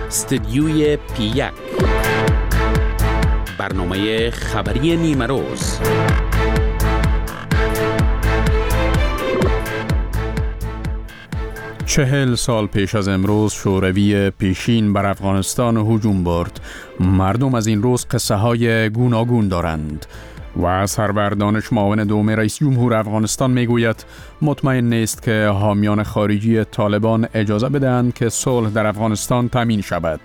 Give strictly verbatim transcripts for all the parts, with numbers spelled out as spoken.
استدیوی پی یک، برنامه خبری نیمه روز. چهل سال پیش از امروز شوروی پیشین بر افغانستان هجوم برد. مردم از این روز قصه های گوناگون دارند و سرور دانش معاون دوم رئیس جمهور افغانستان میگوید مطمئن نیست که حامیان خارجی طالبان اجازه بدهند که صلح در افغانستان تامین شود.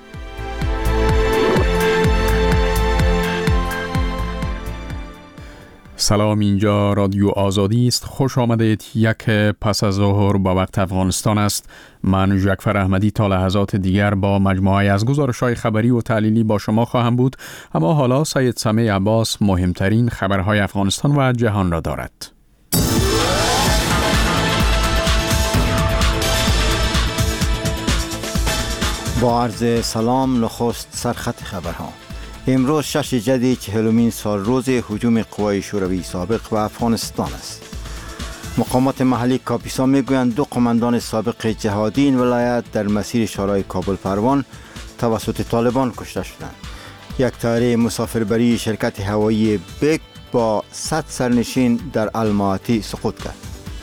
سلام، اینجا رادیو آزادی است. خوش آمدید. یک پس از ظهر با وقت افغانستان است. من جعفر احمدی تا لحظات دیگر با مجموعه از گزارش‌های خبری و تحلیلی با شما خواهم بود. اما حالا سید سمیع عباس مهمترین خبرهای افغانستان و جهان را دارد. با عرض سلام، نخست سرخط خبرها. امروز شش جدی چهلمین سال روز هجوم قوای شوروی سابق به افغانستان است. مقامات محلی کاپیسا میگویند دو قماندان سابق جهادی این ولایت در مسیر شورای کابل پروان توسط طالبان کشته شدند. یک طیاره مسافربری شرکت هوایی بک با صد سرنشین در الماتی سقوط کرد.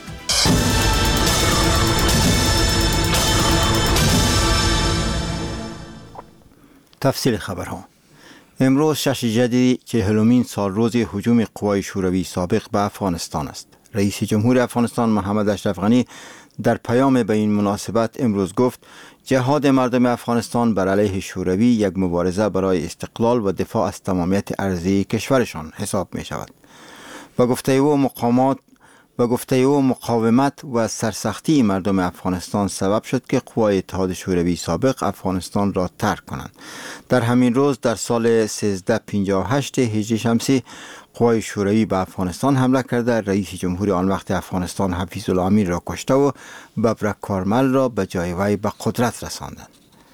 تفصیل خبرها. امروز شش جدی چهلمین سال روز هجوم قوای شوروی سابق به افغانستان است. رئیس جمهور افغانستان محمد اشرف غنی در پیام به این مناسبت امروز گفت جهاد مردم افغانستان بر علیه شوروی یک مبارزه برای استقلال و دفاع از تمامیت ارضی کشورشان حساب می شود. و گفته او مقامات و گفته او مقاومت و سرسختی مردم افغانستان سبب شد که قوای اتحاد شوروی سابق افغانستان را ترک کنند. در همین روز در سال سیزده پنجاه و هشت هجری شمسی قوای شوروی به افغانستان حمله کرده رئیس جمهور آن وقت افغانستان حفیظ الله امین را کشته و ببرک کارمل را به جای وی به قدرت رساندند.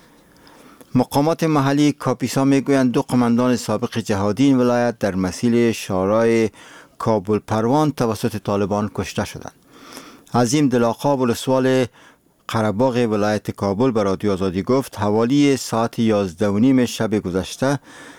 مقامات محلی کاپیسا میگویند دو قماندان سابق جهادی این ولایت در مسیر شورای کابل پروان توسط طالبان کشته شدند. عظیم دلاقا ولسوال قره‌باغ ولایت کابل به رادیو آزادی گفت حوالی ساعت یازده و نیم شب گذشته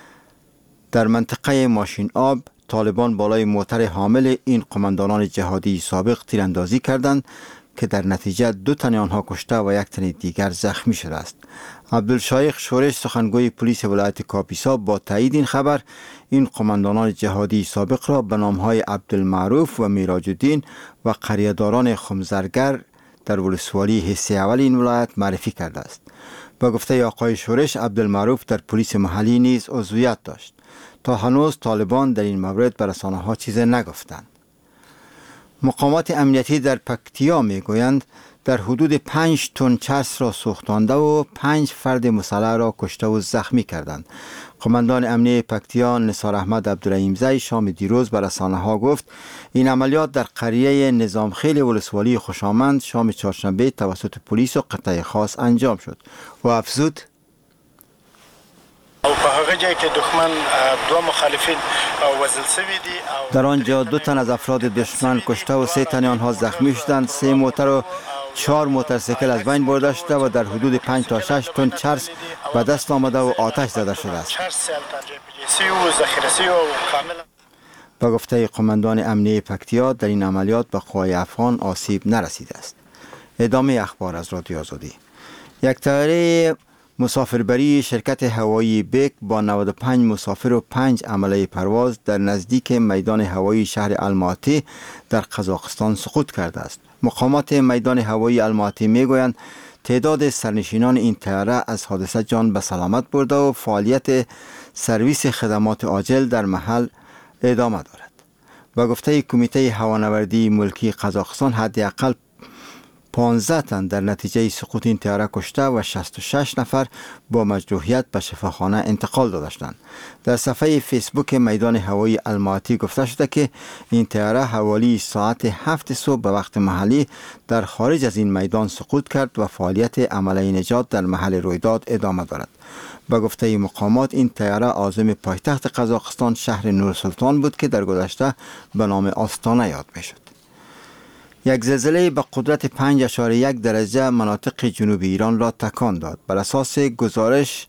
در منطقه ماشین آب طالبان بالای موتر حامل این قماندانان جهادی سابق تیراندازی کردند که در نتیجه دو تن آنها کشته و یک تن دیگر زخمی شده است. عبدالشایخ شورش سخنگوی پلیس ولایت کاپیسا با تایید این خبر این قماندانان جهادی سابق را به نامهای عبدالمعروف و میراج الدین و قریه‌داران خمزرگر در ولسوالی حصه اول این ولایت معرفی کرده است. با گفته آقای شورش عبدالمعروف در پلیس محلی نیز عضویت داشت. تا هنوز طالبان در این مورد به رسانه‌ها چیزی نگفتند. مقامات امنیتی در پکتیا میگویند در حدود پنج تن چرس را سوختانده و پنج فرد مسلح را کشته و زخمی کردند. قماندان امنیتی پکتیا نثار احمد عبدالرحیمزی شام دیروز به رسانه‌ها گفت این عملیات در قریه نظامخیل ولسوالی خوشامند شام چهارشنبه توسط پلیس و قطعه خاص انجام شد و افزود او په هغه ځای کې دښمن دو مخالفین وژل شوي دي. در آنجا دو تن از افراد دشمن کشته و سه تن آنها زخمی شدند. سه موتر و چهار موتورسیکل از بین برده شده و در حدود پنج تا شش تن چرس به دست آمده و آتش زده شده است. با گفته قماندان امنیتی پکتیا در این عملیات به قوای افغان آسیب نرسیده است. ادامه اخبار از رادیو آزادی. یک طیاره مسافربری شرکت هوایی بک با نود و پنج مسافر و پنج عمله پرواز در نزدیک میدان هوایی شهر الماتی در قزاقستان سقوط کرده است. مقامات میدان هوایی الماتی میگویند تعداد سرنشینان این طیاره از حادثه جان به سلامت برده و فعالیت سرویس خدمات عاجل در محل ادامه دارد. با گفته کمیته هوانوردی ملکی قزاقستان حداقل پانزده تن در نتیجه سقوط این طیاره کشته و شصت و شش نفر با مجروحیت به شفاخانه انتقال داده شدند. در صفحه فیسبوک میدان هوایی الماتی گفته شده که این طیاره حوالی ساعت هفت صبح به وقت محلی در خارج از این میدان سقوط کرد و فعالیت عمله نجات در محل رویداد ادامه دارد. با گفته مقامات این طیاره عازم پایتخت قزاقستان شهر نورسلطان بود که در گذشته به نام آستانه یاد میشد. یک زلزله به قدرت پنج اشاره یک درجه مناطق جنوب ایران را تکان داد. بر اساس گزارش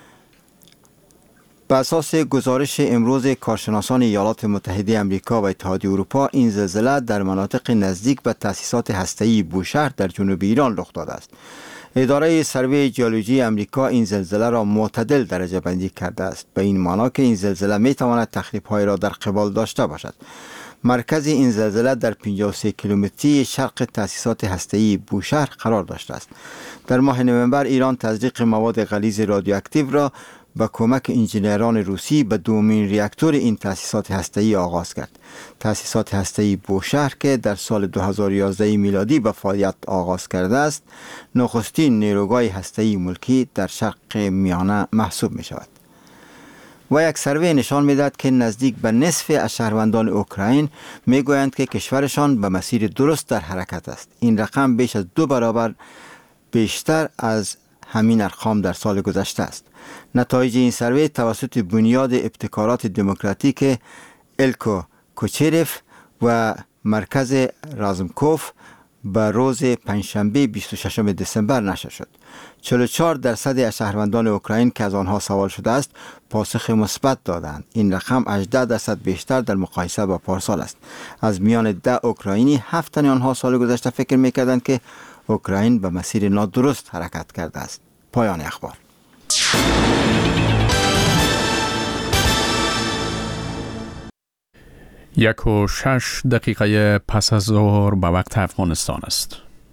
بر اساس گزارش امروز کارشناسان ایالات متحده آمریکا و اتحادیه اروپا، این زلزله در مناطق نزدیک به تأسیسات هسته‌ای بوشهر در جنوب ایران رخ داده است. اداره سروی ژئولوژی آمریکا این زلزله را معتدل درجه بندی کرده است، به این معنی که این زلزله می تواند تخریب‌های را در قبال داشته باشد. مرکز این زلزله در پنجاه و سه کیلومتری شرق تأسیسات هسته‌ای بوشهر قرار داشته است. در ماه نوامبر ایران تزریق مواد غلیظ رادیواکتیو را با کمک انجینران روسی به دومین ریاکتور این تأسیسات هسته‌ای آغاز کرد. تأسیسات هسته‌ای بوشهر که در سال دو هزار و یازده میلادی به فعالیت آغاز کرده است، نخستین نیروگاه هسته‌ای ملکی در شرق میانه محسوب می شود. و یک سروی نشان می‌دهد که نزدیک به نصف از شهروندان اوکراین میگویند که کشورشان به مسیر درست در حرکت است. این رقم بیش از دو برابر بیشتر از همین ارقام در سال گذشته است. نتایج این سروی توسط بنیاد ابتکارات دموکراتیک الکو کوچریف و مرکز رازمکوف به روز پنجشنبه بیست و ششم دسامبر نشر شد. چهل و چهار درصد از شهروندان اوکراین که از آنها سوال شده است پاسخ مثبت دادند. این رقم هجده درصد بیشتر در مقایسه با پارسال است. از میان ده اوکراینی، هفت تن آنها سال گذشته فکر می‌کردند که اوکراین به مسیر نادرست حرکت کرده است. پایان اخبار. یک و شش دقیقه پس از ظهر به وقت افغانستان است.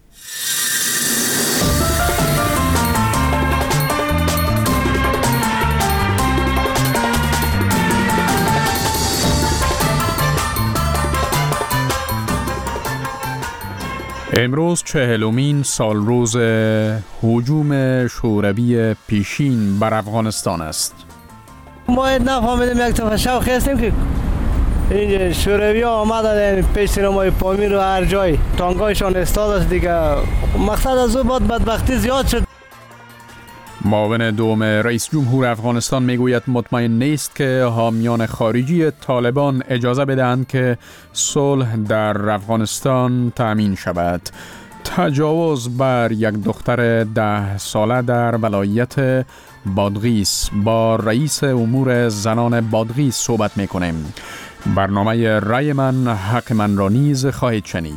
امروز چهلمین سال روز هجوم شوروی پیشین بر افغانستان است. ما نفهمیدیم یک طرف شوخی هستیم که این شوروی ها آمده پیش سینمای پامیر و هر جای تانگایشان استاد است دیگه. مقصد از او بعد بدبختی زیاد شد. معاون دوم رئیس جمهور افغانستان میگوید مطمئن نیست که حامیان خارجی طالبان اجازه بدهند که صلح در افغانستان تأمین شود. تجاوز بر یک دختر ده ساله در ولایت بادغیس. با رئیس امور زنان بادغیس صحبت میکنیم. برنامه رای من حق من را نیز خواهید شنید.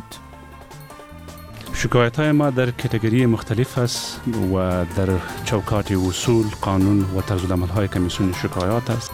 شکایت های ما در کاتگوری مختلف است و در چوکات اصول، قانون و طرز عمل های کمیسیون شکایات است.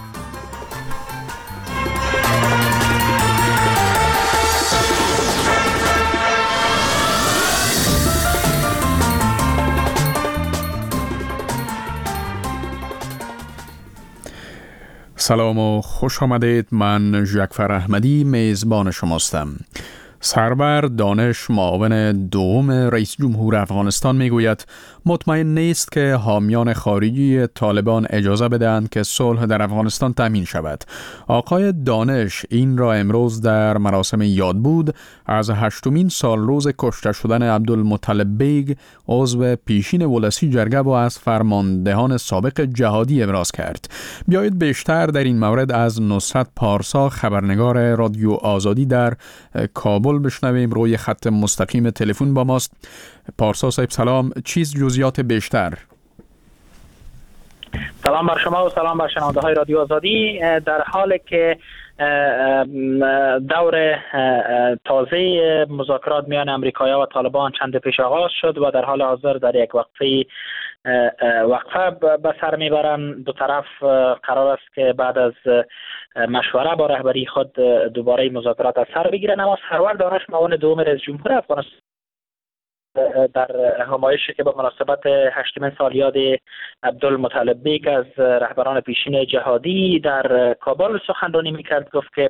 سلام و خوش آمدید. من جعفر احمدی میزبان شماستم. سرور دانش معاون دوم رئیس جمهور افغانستان میگوید مطمئن نیست که حامیان خارجی طالبان اجازه بدهند که صلح در افغانستان تامین شود. آقای دانش این را امروز در مراسم یادبود از هشتمین سال روز کشته شدن عبدالمطلب بیگ عضو پیشین ولسی جرگه و از فرماندهان سابق جهادی ابراز کرد. بیایید بیشتر در این مورد از نصرت پارسا خبرنگار رادیو آزادی در کابل بشنویم. روی خط مستقیم تلفن با ماست. پارسا صاحب سلام، چیز جزئیات بیشتر؟ سلام بر شما و سلام بر شنونده های رادیو آزادی. در حالی که دور تازه مذاکرات میان امریکایی‌ها و طالبان چند پیش آغاز شد و در حال حاضر در یک وقفه وقفه به سر میبرن، دو طرف قرار است که بعد از مشوره با رهبری خود دوباره مذاکرات از سر بگیرن. اما سرور دانش معاون دوم رئیس جمهور افغانستان در همایشی که به مناسبت هشتمین سالیاد عبدالمطلب بیگ از رهبران پیشین جهادی در کابل سخنرانی میکرد، گفت که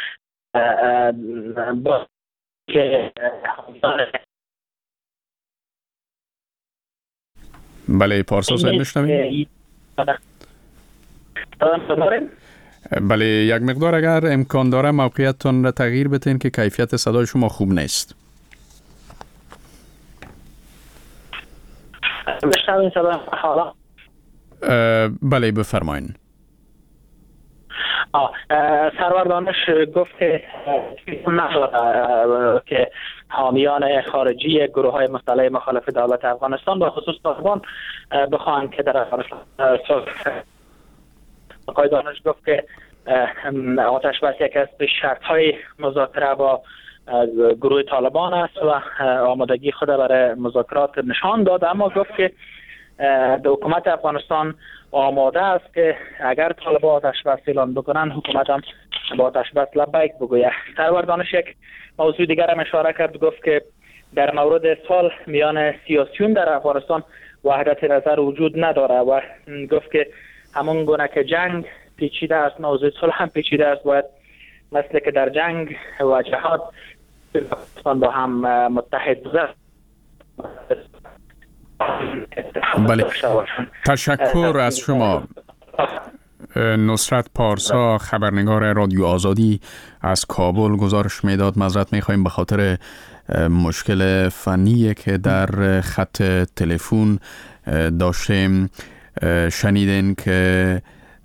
با که بله پارسا صاحب میشنویم. بله یک مقدار اگر امکان داره موقعیتتون را تغییر بدین که کیفیت صدای شما خوب نیست. بشنوین صدای حالا؟ بله بفرمایین. سرور دانش گفت که نداره که حامیان خارجی گروه های مسلح مخالف دولت افغانستان به خصوص طالبان بخواهند که در افغانستان آقای دانش گفت که آتش بس یک از شرط های مذاکره با گروه طالبان است و آمادگی خود برای مذاکرات نشان داد، اما گفت که حکومت افغانستان آماده است که اگر طالبان آتش بس اعلان بکنن حکومت هم با آتش بس لبیک بگوید. سرور دانش یک موضوع دیگر هم اشاره کرد، گفت که در مورد سال میان سیاسیون در افغانستان وحدت نظر وجود نداره و گفت که همون گونه که جنگ پیچیده است موضوع صلح هم پیچیده است، باید مثل که در جنگ و جهاد با هم متحد بودند. بله، تشکر از شما. نصرت پارسا، خبرنگار رادیو آزادی از کابل گزارش میداد. معذرت میخوایم به خاطر مشکل فنی که در خط تلفن داشتیم. شنیدین که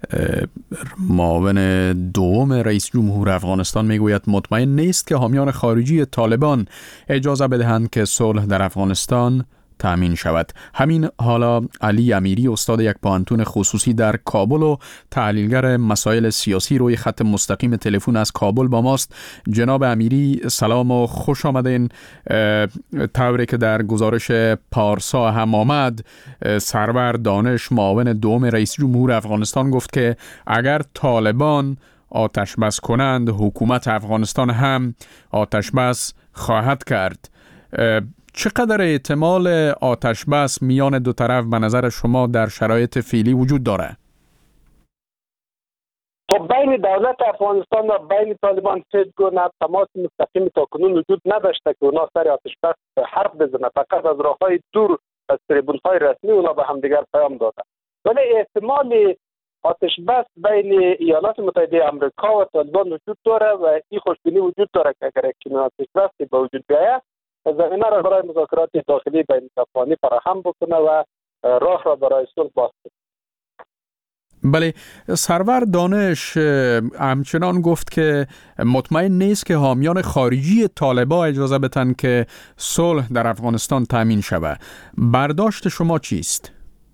معاون دوم رئیس جمهور افغانستان میگوید مطمئن نیست که حامیان خارجی طالبان اجازه بدهند که صلح در افغانستان تأمین شود. همین حالا علی امیری، استاد یک پوهنتون خصوصی در کابل و تحلیلگر مسائل سیاسی، روی خط مستقیم تلفن از کابل با ماست. جناب امیری سلام و خوش آمدین. طوری که در گزارش پارسا هم آمد، سرور دانش معاون دوم رئیس جمهور افغانستان گفت که اگر طالبان آتش بس کنند حکومت افغانستان هم آتش بس خواهد کرد. چقدر احتمال آتش بس میان دو طرف به نظر شما در شرایط فعلی وجود داره؟ خب بین دولت افغانستان و بین طالبان هیچ گونه تماس مستقیم تاکنون وجود نداشته که اونا سر آتش بس حرف بزنه، فقط از راههای دور از تریبون‌های رسمی اونا به هم دیگر پیام دادن. ولی احتمال آتش بس بین ایالات متحده آمریکا و طالبان وجود داره و این خوشبینی وجود داره که اگر یک آتش بس به وجود بیاید زمینه را برای مذاکرات داخلی بین افغانی فراهم بکنه و راه را برای صلح باز کنه. بله، سرور دانش همچنان گفت که مطمئن نیست که حامیان خارجی طالبان اجازه بدن که صلح در افغانستان تامین شود. برداشت شما چیست؟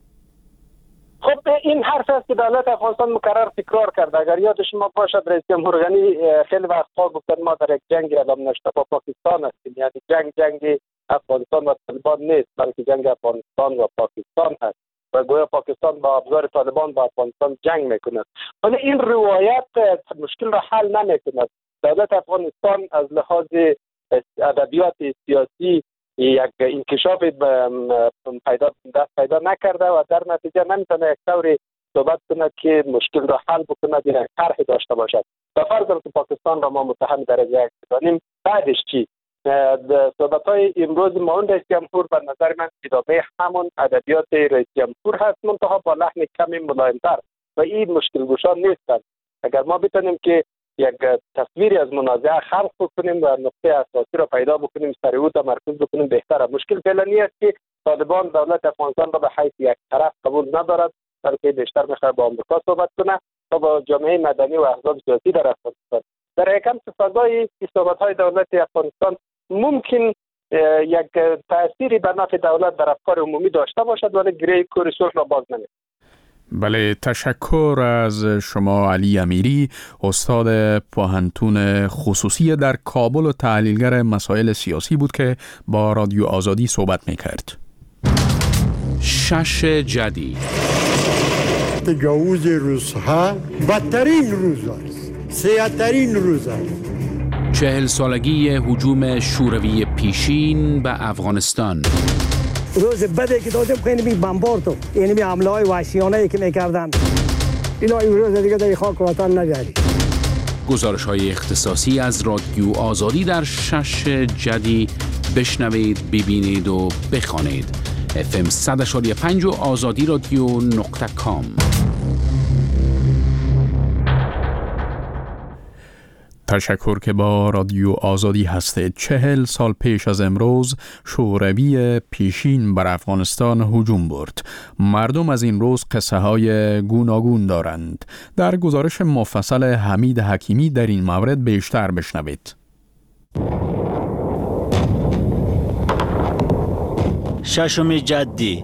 خب این حرف است که دولت افغانستان مکرر تکرار کرده. اگر یاد شما باشد رئیس جمهور غنی خیلی وقتها گفتن ما در یک جنگ اعلام نشده با پاکستان هستیم، یعنی جنگ جنگ افغانستان و طالبان نیست بلکه جنگ افغانستان و پاکستان هست و گویا پاکستان با ابزار طالبان با افغانستان جنگ میکند. ولی این روایت مشکل را حل نمیکند. دولت افغانستان از لحاظ ادبیات سیاسی یک انکشاف پیدا دست پیدا نکرده و در نتیجه نمیتونه یک طوری صحبت کنه که مشکل را حل بکنه، یک طرحی داشته باشد. به فرض که پاکستان را ما متهم درجه یک بدانیم، بعدش چی؟ صحبت‌های امروز معاون رئیس جمهور به نظر من ادامه همون ادبیات رئیس جمهور هست، منتها با لحن کمی ملایم‌تر و این مشکل گشا نیستند. اگر ما بتونیم که یک تصویری از منازعه خلق بکنیم و نقطه اساسی را پیدا بکنیم، سر او تمرکز بکنیم بهتره. مشکل فعلی است که طالبان دولت افغانستان را به حیث یک طرف قبول ندارد، بلکه بیشتر می‌خواد با آمریکا صحبت کنه و با جامعه مدنی و احزاب سیاسی در افغانستان. در یکم فضای صحبت‌های دولت افغانستان ممکن یک تأثیری بر نفع دولت در افکار عمومی داشته باشد، ولی گره کور صلح را باز نمی‌کند. بله، تشکر از شما علی امیری، استاد پوهنتون خصوصی در کابل و تحلیلگر مسائل سیاسی بود که با رادیو آزادی صحبت میکرد. شش جدید تجاوز روزها بدترین روز است، سیاه‌ترین روز است. چهل سالگی هجوم شوروی پیشین به افغانستان. روز بده که دادم خیلی بی بمبارد و یعنی بی حمله های وحشیانه که میکردن، اینا این روز دیگه در خاک وطن نجاری. گزارش های اختصاصی از رادیو آزادی در شش جدی بشنوید، ببینید و بخوانید. اف ام صد و پنج و آزادی رادیو نقطه کام. تشکر که با رادیو آزادی هستید. چهل سال پیش از امروز شوروی پیشین بر افغانستان هجوم برد. مردم از این روز قصه های گوناگون دارند. در گزارش مفصل حمید حکیمی در این مورد بیشتر بشنوید. ششم جدی،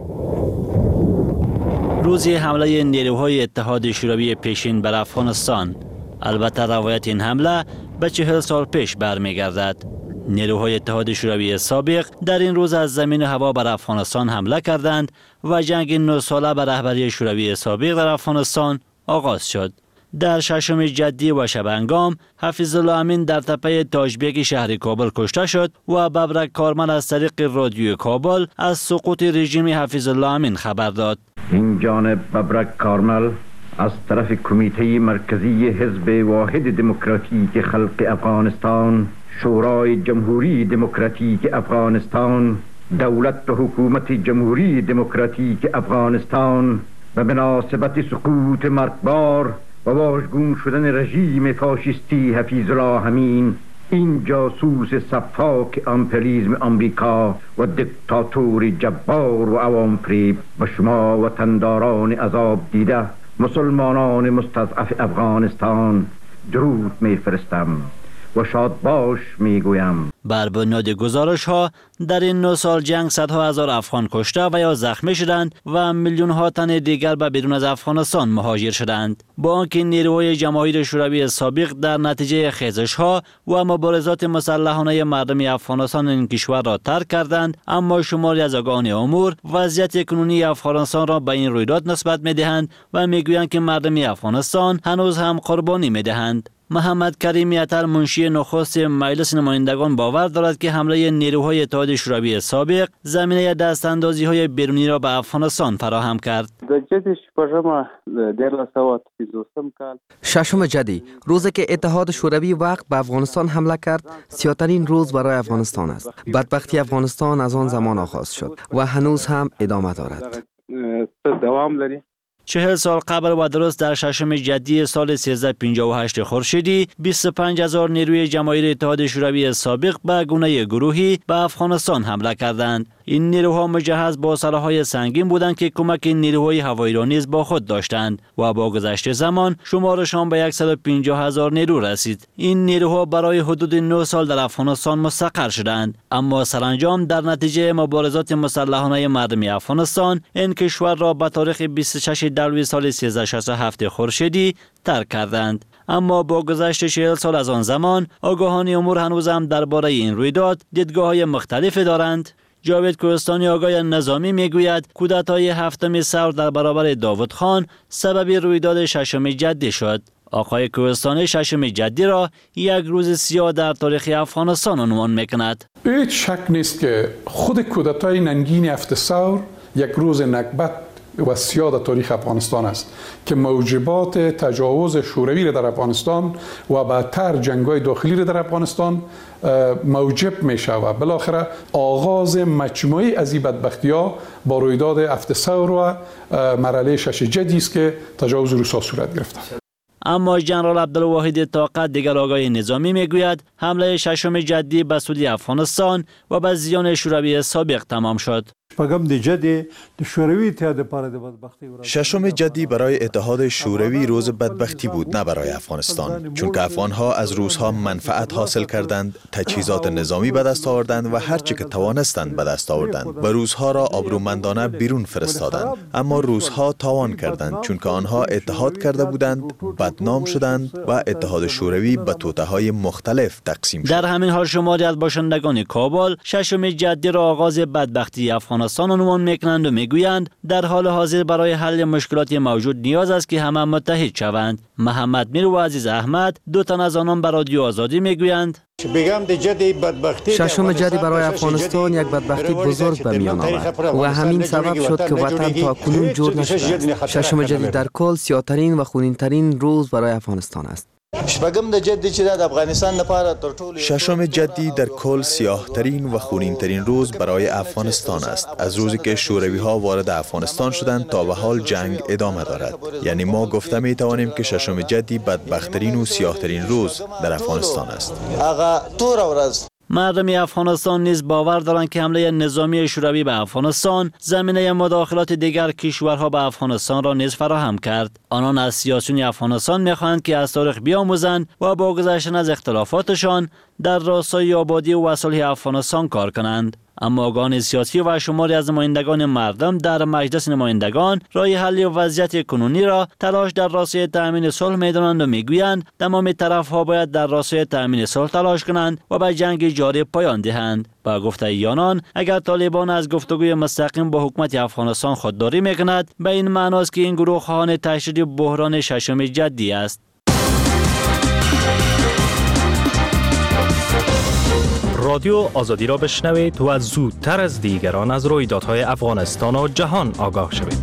روزی حمله نیروهای اتحاد شوروی پیشین بر افغانستان. البته روایت این حمله به چهل سال پیش برمیگردد. نیروهای اتحاد شوروی سابق در این روز از زمین و هوا بر افغانستان حمله کردند و جنگ نه ساله بر رهبری شوروی سابق در افغانستان آغاز شد. در ششم جدی و شبانگام حفیظ الله امین در تپه تاجبیک شهر کابل کشته شد و ببرک کارمن از طریق رادیو کابل از سقوط رژیم حفیظ الله امین خبر داد. این جانب ببرک کارمل از طرف کمیته مرکزی حزب واحد دموکراتیک خلق افغانستان، شورای جمهوری دموکراتیک افغانستان، دولت و حکومت جمهوری دموکراتیک افغانستان و مناسبت سقوط مرگبار و واژگون شدن رژیم فاشیستی حفیظ الله امین، این جاسوس صفاک امپریالیسم آمریکا و دیکتاتور جبار و عوام فریب و شما وطنداران عذاب دیده مسلمانان مستضعف افغانستان درود میفرستم و شاد باش میگویم. بر بنیاد گزارش ها در این نه سال جنگ صدها هزار افغان کشته و یا زخمی شدند و میلیون ها تن دیگر به بیرون از افغانستان مهاجر شدند. با آنکه نیروهای جماهیر شوروی سابق در نتیجه خیزش ها و مبارزات مسلحانه مردم افغانستان این کشور را ترک کردند، اما شماری از آگاهان امور وضعیت کنونی افغانستان را به این رویداد نسبت میدهند و میگویند که مردم افغانستان هنوز هم قربانی میدهند. محمد کریم یتر منشی نخست مجلس نمایندگان باور دارد که حمله نیروهای اتحاد شوروی سابق زمینه دستاندازی های بیرونی را به افغانستان فراهم کرد. ششم جدی، روزی که اتحاد شوروی وقت به افغانستان حمله کرد، سیاه‌ترین روز برای افغانستان است. بدبختی افغانستان از آن زمان آغاز شد و هنوز هم ادامه دارد. دوام داری. چهل سال قبل و درست در ششم جدی سال سیزده پنجاه و هشت خورشیدی بیست و پنج هزار نیروی جماهیر اتحاد شوروی سابق به گونه گروهی به افغانستان حمله کردند. این نیروها مجهز با سلاح‌های سنگین بودند که کمک نیروهای هوایی را نیز با خود داشتند و با گذشت زمان شمارشان به صد و پنجاه هزار نیرو رسید. این نیروها برای حدود نه سال در افغانستان مستقر شدند، اما سرانجام در نتیجه مبارزات مسلحانه مردم افغانستان این کشور را به تاریخ بیست و شش دلوی سال سیزده شصت و هفت خورشیدی ترک کردند. اما با گذشت چهل سال از آن زمان آگاهان امور هنوز هم درباره این رویداد دیدگاه‌های مختلفی دارند. جاوید کوهستانی آگاه نظامی میگوید کودتای هفتم ثور در برابر داوود خان سبب رویداد ششم جدی شد. آقای کوهستانی ششم جدی را یک روز سیاه در تاریخ افغانستان عنوان میکند. هیچ شک نیست که خود کودتای ننگین هفت ثور یک روز نکبت و سیاه در تاریخ افغانستان است که موجبات تجاوز شوروی را در افغانستان و بعدتر جنگ‌های داخلی را در افغانستان موجب می شود. بالاخره آغاز مجموعی از این بدبختی‌ها با رویداد هفت ثور و مرحله شش جدی است که تجاوز روس‌ها صورت گرفته. اما جنرال عبدالواحد طاقت دیگر آگاه نظامی میگوید حمله ششم جدی به سوی افغانستان و به زیان شوروی سابق تمام شد. ششم جدی برای اتحاد شوروی روز بدبختی بود، نه برای افغانستان، چون که افغانها از روس‌ها منفعت حاصل کردند، تجهیزات نظامی به دست آوردند و هر چی که توانستند به دست آوردند و روس‌ها را آبرومندانه بیرون فرستادند. اما روس‌ها تاوان کردند، چون که آنها اتحاد کرده بودند، بدنام شدند و اتحاد شوروی به توطئه‌های مختلف تقسیم شد. در همین حال شماری از باشندگان کابل ششم جدی را آغاز بدبختی افغانستان عنوان میکنند و میگویند در حال حاضر برای حل مشکلات موجود نیاز است که همه متحد شوند. محمد میر و عزیز احمد دو تن از آنان به رادیو آزادی میگویند ششم جدی برای افغانستان یک بدبختی بزرگ به میان آورد و همین سبب شد که وطن تا کنون جور نشده است. ششم جدی در کل سیاه‌ترین و خونین‌ترین روز برای افغانستان است. ششم جدی در کل سیاه ترین و خونین ترین روز برای افغانستان است. از روزی که شوروی ها وارد افغانستان شدند تا به حال جنگ ادامه دارد. یعنی ما گفته می توانیم که ششم جدی بدبخترین و سیاه ترین روز در افغانستان است. مردم افغانستان نیز باور دارند که حمله نظامی شوروی به افغانستان زمینه مداخلات دیگر کشورها به افغانستان را نیز فراهم کرد. آنان از سیاسیون افغانستان می‌خواهند که از تاریخ بیاموزند و با گذشتن از اختلافاتشان در راستای آبادی و صلح افغانستان کار کنند. اما آگاهان سیاسی و شماری از نمایندگان مردم در مجلس نمایندگان راه حل وضعیت کنونی را تلاش در راستای تأمین صلح می‌دانند و میگویند تمام طرف‌ها باید در راستای تأمین صلح تلاش کنند و به جنگ جاری پایان دهند. با گفته ایانان اگر طالبان از گفتگوی مستقیم با حکومت افغانستان خودداری میکند به این معناست که این گروه خواهان تشدید بحران ششم جدی است. رادیو آزادی را بشنوید و زودتر از دیگران از رویدادهای افغانستان و جهان آگاه شوید.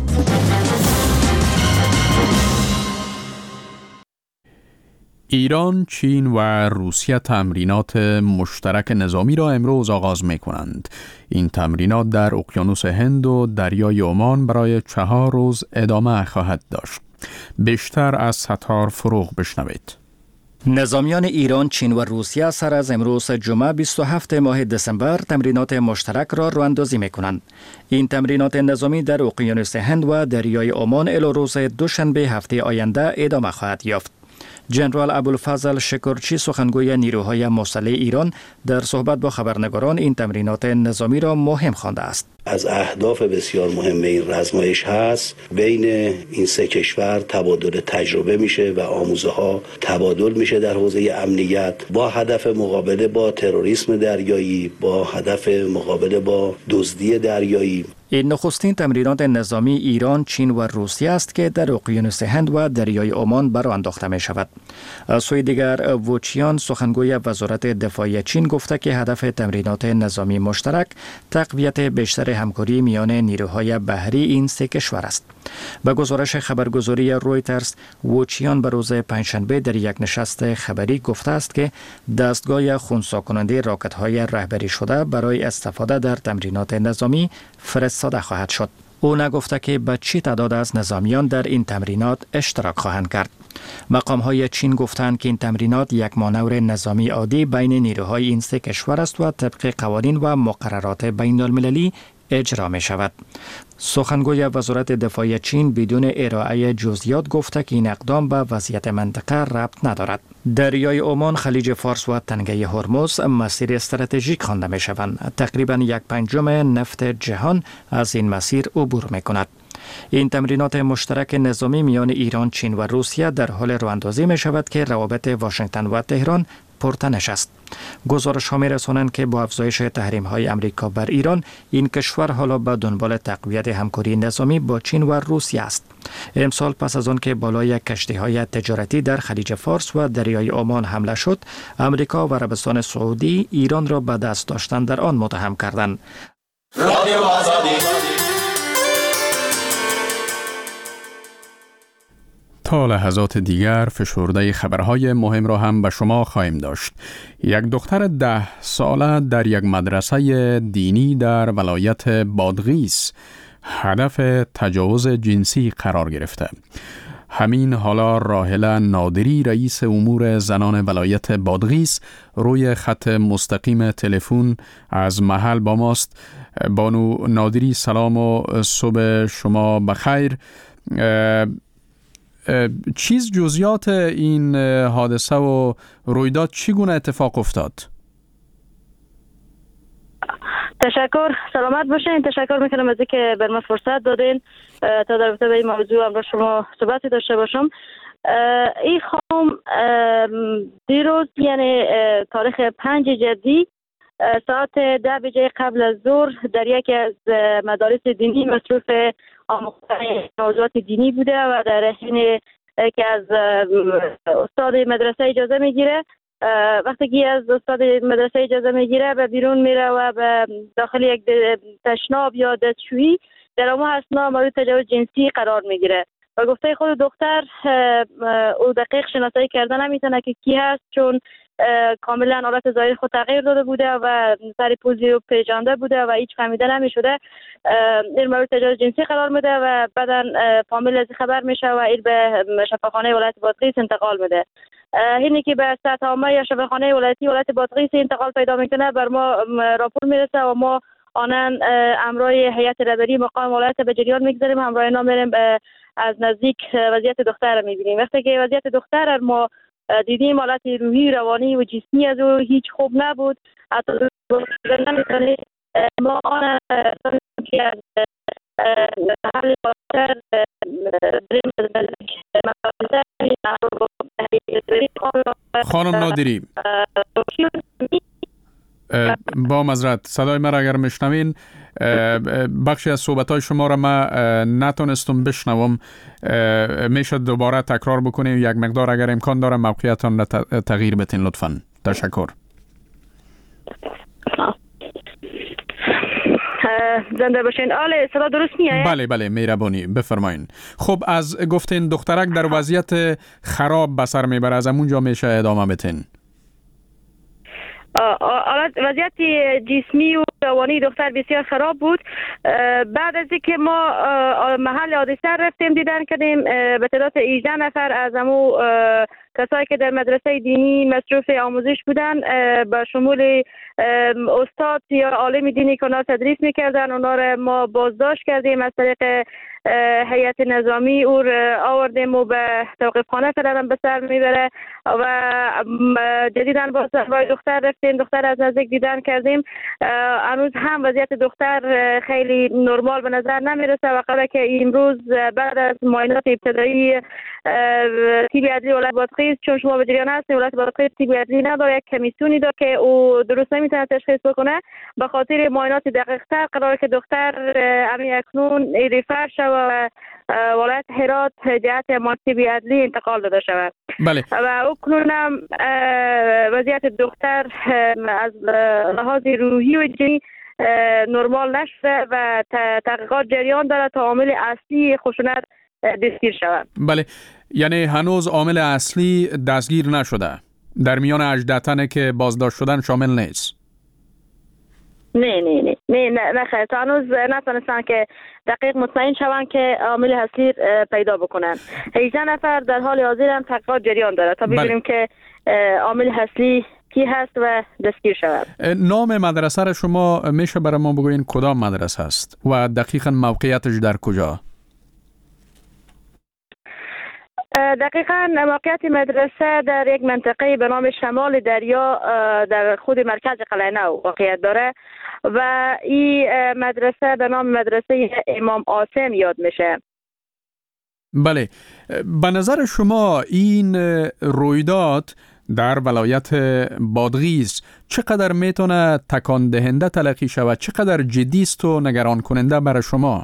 ایران، چین و روسیه تمرینات مشترک نظامی را امروز آغاز می کنند. این تمرینات در اقیانوس هند و دریای عمان برای چهار روز ادامه خواهد داشت. بیشتر از ستار فروغ بشنوید. نظامیان ایران، چین و روسیه سر از امروز جمعه بیست و هفتم ماه دسامبر تمرینات مشترک را راه‌اندازی می‌کنند. این تمرینات نظامی در اقیانوس هند و دریای عمان الی روز دوشنبه هفته آینده ادامه خواهد یافت. جنرال ابوالفضل شکرچی سخنگوی نیروهای مسلح ایران در صحبت با خبرنگاران این تمرینات نظامی را مهم خوانده است. از اهداف بسیار مهم این آزمایش هست بین این سه کشور تبادل تجربه میشه و آموزه ها تبادل میشه در حوزه امنیت با هدف مقابله با تروریسم دریایی، با هدف مقابله با دزدی دریایی. این نخستین تمرینات نظامی ایران، چین و روسیه است که در اقیانوس هند و دریای عمان برآ انداخته می شود. از سوی دیگر ووچیان سخنگوی وزارت دفاع چین گفته که هدف تمرینات نظامی مشترک تقویت بیشتر همکاری میان نیروهای بحری این سه کشور است. به گزارش خبرگزاری رویترز، ووچیان به روز پنجشنبه در یک نشست خبری گفته است که دستگاه خنثی کننده راکت‌های رهبری شده برای استفاده در تمرینات نظامی فرستاده خواهد شد. او نگفته که به چه تعداد از نظامیان در این تمرینات اشتراک خواهند کرد. مقام‌های چین گفتند که این تمرینات یک مانور نظامی عادی بین نیروهای این سه کشور است و طبق قوانین و مقررات بین‌المللی اجرا می شود. سخنگوی وزارت دفاع چین بدون ارائه جزئیات گفته که این اقدام به وضعیت منطقه ربط ندارد. دریای عمان، خلیج فارس و تنگه هرمز مسیر استراتژیک خوانده می شوند. تقریبا یک پنجم نفت جهان از این مسیر عبور می کند. این تمرینات مشترک نظامی میان ایران، چین و روسیه در حال راه‌اندازی می شود که روابط واشنگتن و تهران پرتنش است. گزارش ها می رسانند که با افزایش تحریم های امریکا بر ایران، این کشور حالا به دنبال تقویت همکاری نظامی با چین و روسیه است. امسال پس از آن که بالای کشتی های تجارتی در خلیج فارس و دریای عمان حمله شد، امریکا و عربستان سعودی ایران را به دست داشتن در آن متهم کردند. رادیو آزادی. تا لحظات دیگر فشرده خبرهای مهم را هم به شما خواهیم داشت. یک دختر ده ساله در یک مدرسه دینی در ولایت بادغیس هدف تجاوز جنسی قرار گرفته. همین حالا راحله نادری رئیس امور زنان ولایت بادغیس روی خط مستقیم تلفن از محل با ماست. بانو نادری سلام و صبح شما بخیر. چیز جزئیات این حادثه و رویداد چگونه اتفاق افتاد؟ تشکر، سلامت باشین. تشکر میکنم از اینکه بر من فرصت دادین تا در رابطه با این موضوع هم با شما صحبتی داشته باشم. این خانم دیروز یعنی تاریخ پنج جدی ساعت ده بجه قبل از ظهر در یکی از مدارس دینی مصروف آموختن موضوعات دینی بوده و در حین که از استاد مدرسه اجازه میگیره، وقتی که از استاد مدرسه اجازه میگیره به بیرون میره و به داخل یک تشناب یا دستشویی در اما اثنا مورد تجاوز جنسی قرار میگیره. و گفته خود دختر او دقیق شناسایی کردن نمیتونه که کی هست، چون کاملا حالت ظاهر خود تغییر داده بوده و سر پوزی رو پیجانده بوده و هیچ فهمیده نمیشده. این مورد تجاوز جنسی قرار میده و بعدا فامیل از خبر میشه و این به شفاخانه ولایت بادغیس انتقال میده. اینی که به سطح عامه یا شفاخانه ولایتی ولایت بادغیس انتقال پیدا میکنه بر ما راپور میرسه و ما آنن امرای هیئت رهبری مقام ولایت به جریان میگذاریم. همراه اینا میریم از نزدیک وضعیت دختر رو میبینیم. وقتی که وضعیت دختر ما دیدیم حالت روحی، روانی و جسمی از او هیچ خوب نبود. حتی نمیتونه ما آن که از حل باتر خانم نادری با معذرت صدای من را اگر میشنوین، بخشی از صحبت‌های شما را من نتونستم بشنوم، میشه دوباره تکرار بکنیم یک مقدار اگر امکان داره موقعیتان را تغییر بتین لطفاً. تشکر. زنده باشین. آله صدا درست میاد؟ بله بله مهربانی بفرمایین. خب از گفتین دخترک در وضعیت خراب به سر میبره، از اونجا میشه ادامه بتین. وضعیت جسمی و روانی دختر بسیار خراب بود. بعد از اینکه ما محل حادثه رفتیم دیدن کردیم به تعداد هجده نفر از امو کسایی که در مدرسه دینی مصروف آموزش بودن به شمول استاد یا عالم دینی که اونا تدریس میکردن، اونا را ما بازداشت کردیم، از طریق هیئت نظامی او آوردیم و به توقیف خانه فعلا به سر میبره و جدیداً با دختر رفتیم، دختر از نزدیک دیدن کردیم. هنوز هم وضعیت دختر خیلی نرمال به نظر نمیرسه و قبل که امروز بعد از معاینات ابتدایی تیب عدلی ولایت بادغیس، چون شما به جریان هستید ولایت بادغیس تیب عدلی نداره، یک کمیسیونی داره که او درست نمیتونه تشخیص بکنه، به خاطر معاینات دقیق تر قراره که دختر همین اکنون ریفر شود و ولایت هرات جهت تیب عدلی انتقال داده شود. بله. و اکنون هم وضعیت دختر از لحاظ روحی و جنی نرمال نشده و تحقیقات جریان داره تا عامل اصلی خشونت دستگیر شود. بله، یعنی هنوز عامل اصلی دستگیر نشده، در میان هجده تنه که بازداشت شدن شامل نیست. نه نه نه نه نه نه خیر، تا هنوز نتونستن که دقیق مطمئن شوند که عامل اصلی پیدا بکنن. هجده نفر در حال حاضر هم تحقیقات جریان داره تا ببینیم که عامل اصلی کی هست و دستگیر شود. نام مدرسه را شما میشه برای ما بگوین کدام مدرسه است و دقیقاً موقعیتش در کجا؟ دقیقاً موقعیت مدرسه در یک منطقه به نام شمال دریا در خود مرکز قلعه نو واقعیت داره و این مدرسه به نام مدرسه امام عاصم یاد میشه. بله، به نظر شما این رویداد در ولایت بادغیس چقدر میتونه تکان دهنده تلقی شود، چقدر جدی است و نگران کننده برای شما؟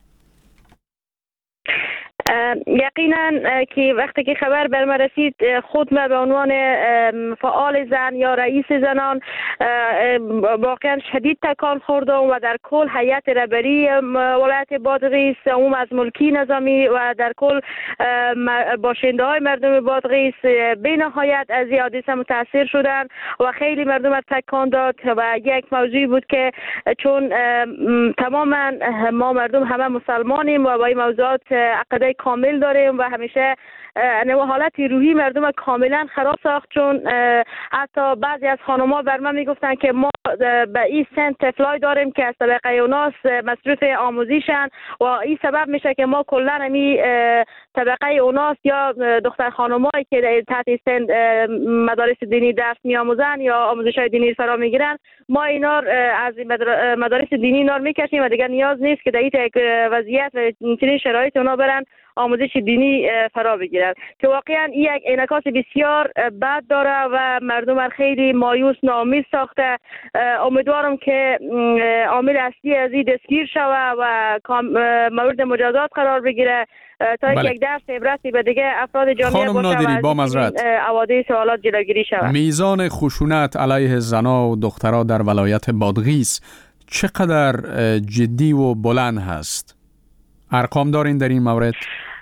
یقینا که وقتی که خبر بر ما رسید خود ما به عنوان فعال زن یا رئیس زنان واقعا شدید تکان خوردم و در کل هیئت رهبری ولایت بادغیس، عموم از ملکی نظامی و در کل باشنده های مردم بادغیس به نهایت از این حادثه متاثر شدن و خیلی مردم را تکان داد و یک موضوعی بود که چون تماما ما مردم همه مسلمانیم و با این موضوعات عقیده کامل داریم و همیشه نوع حالت روحی مردم کاملا خراب ساخت، چون حتی بعضی از خانم‌ها بر من میگفتن که ما به این سن طفلای داریم که از طبقه اوناس مصروف آموزشن و این سبب میشه که ما کلا همی طبقه اوناس یا دختر خانم‌هایی که تحت سن مدارس دینی درس میآموزن یا آموزش‌های دینی فرا میگیرن، ما اینا از مدارس دینی اینا میکشیم و دیگه نیاز نیست که در این وضعیت و چنین شرایط اونا برن آموزش دینی فرا بگیرن، که واقعا این یک انعکاس بسیار بد داره و مردم را خیلی مایوس ناامید ساخته. امیدوارم که عامل اصلی از این دستگیر شود و مورد مجازات قرار بگیره تا بله. یک درس عبرتی به دیگه افراد جامعه باشه با معذرت حوادث سوالات جلوگیری شود. میزان خشونت علیه زنان و دخترها در ولایت بادغیس چقدر جدی و بلند هست؟ ارقام دارین در این مورد؟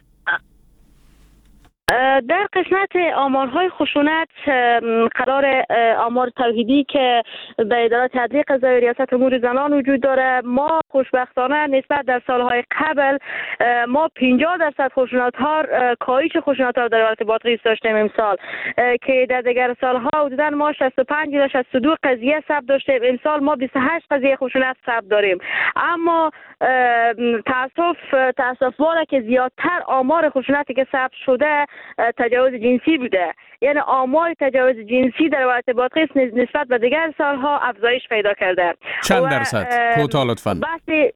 در قسمت آمارهای خشونت قرار آمار توحیدی که به اداره تدریج قضایی ریاست امور زنان وجود داره، ما خوشبختانه نسبت در سالهای قبل ما پنجاه درصد خشونت ها کاهش خشونت ها در ولایت بادغیس داشتیم امسال، که در دیگر سالها حدودا ما شصت و پنج تا شصت و دو قضیه ثبت داشتیم، امسال ما بیست و هشت قضیه خشونت ثبت داریم. اما تاسف تاسف واره که زیادتر آمار خشونتی که ثبت شده تجاوز جنسی بوده. یعنی آمار تجاوز جنسی در ولایت بادغیس نسبت به دیگر سالها افزایش پیدا کرده. چند درصد؟ کوتاه لطفاً. بحث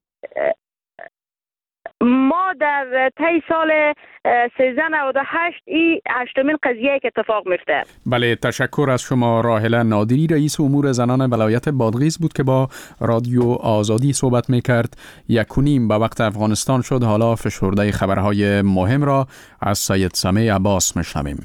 ما در طی سال سیزده نود و هشت ای هشتمین قضیه که اتفاق میفته. بله، تشکر از شما. راهله نادری، رئیس امور زنان ولایت بادغیس بود که با رادیو آزادی صحبت میکرد. یک و نیم به وقت افغانستان شد. حالا فشرده خبرهای مهم را از سید سمیع عباس میشنویم.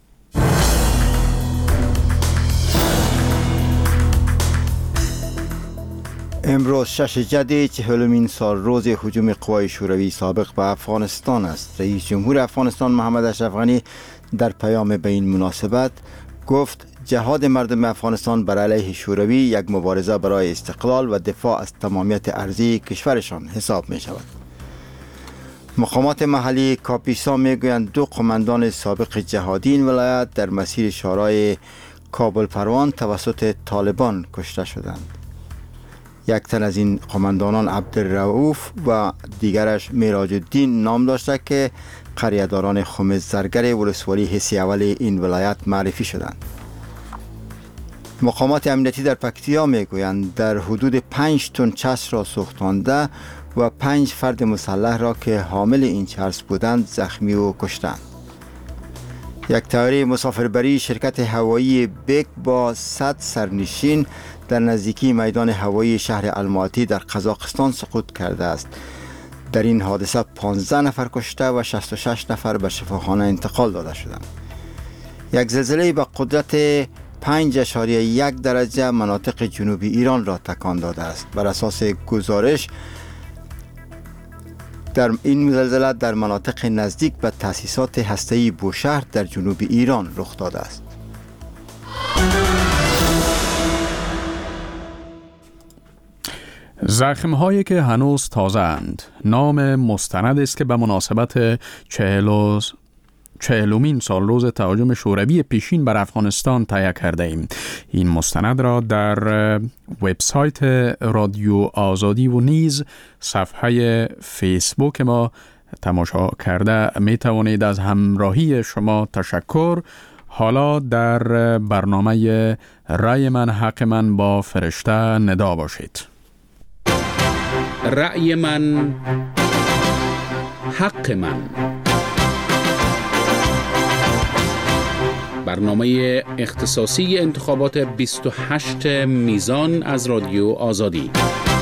امروز شش جدی چهلمین سال روز هجوم قوای شوروی سابق به افغانستان است. رئیس جمهور افغانستان محمد اشرف غنی در پیام به این مناسبت گفت جهاد مردم افغانستان بر علیه شوروی یک مبارزه برای استقلال و دفاع از تمامیت ارضی کشورشان حساب می شود. مقامات محلی کاپیسا می گویند دو قماندان سابق جهادی این ولایت در مسیر شورای کابل پروان توسط طالبان کشته شدند. یک تن از این قماندانان عبدالرؤوف و دیگرش میراج الدین نام داشته که قریه‌داران خمز زرگر ولسوالی حسی اول این ولایت معرفی شدند. مقامات امنیتی در پکتیا میگویند در حدود پنج تن چرس را سوختانده و پنج فرد مسلح را که حامل این چرس بودند زخمی و کشتند. یک طیاره مسافربری شرکت هوایی بیک با صد سرنشین در نزدیکی میدان هوایی شهر الماتی در قزاقستان سقوط کرده است. در این حادثه پانزده نفر کشته و شصت و شش نفر به شفاخانه انتقال داده شدند. یک زلزله با قدرت پنج اشاریه یک درجه مناطق جنوبی ایران را تکان داده است. بر اساس گزارش در این زلزله در مناطق نزدیک به تأسیسات هسته‌ای بوشهر در جنوب ایران رخ داده است. زخم‌هایی که هنوز تازه اند نام مستند است که به مناسبت چهل چهلمین سال روز تهاجم شوروی پیشین بر افغانستان تهیه کرده ایم. این مستند را در وبسایت رادیو آزادی و نیز صفحه فیسبوک ما تماشا کرده می توانید. از همراهی شما تشکر. حالا در برنامه رأی من حق من با فرشته ندا باشید. رأی من حق من، برنامه اختصاصی انتخابات بیست و هشت میزان از رادیو آزادی.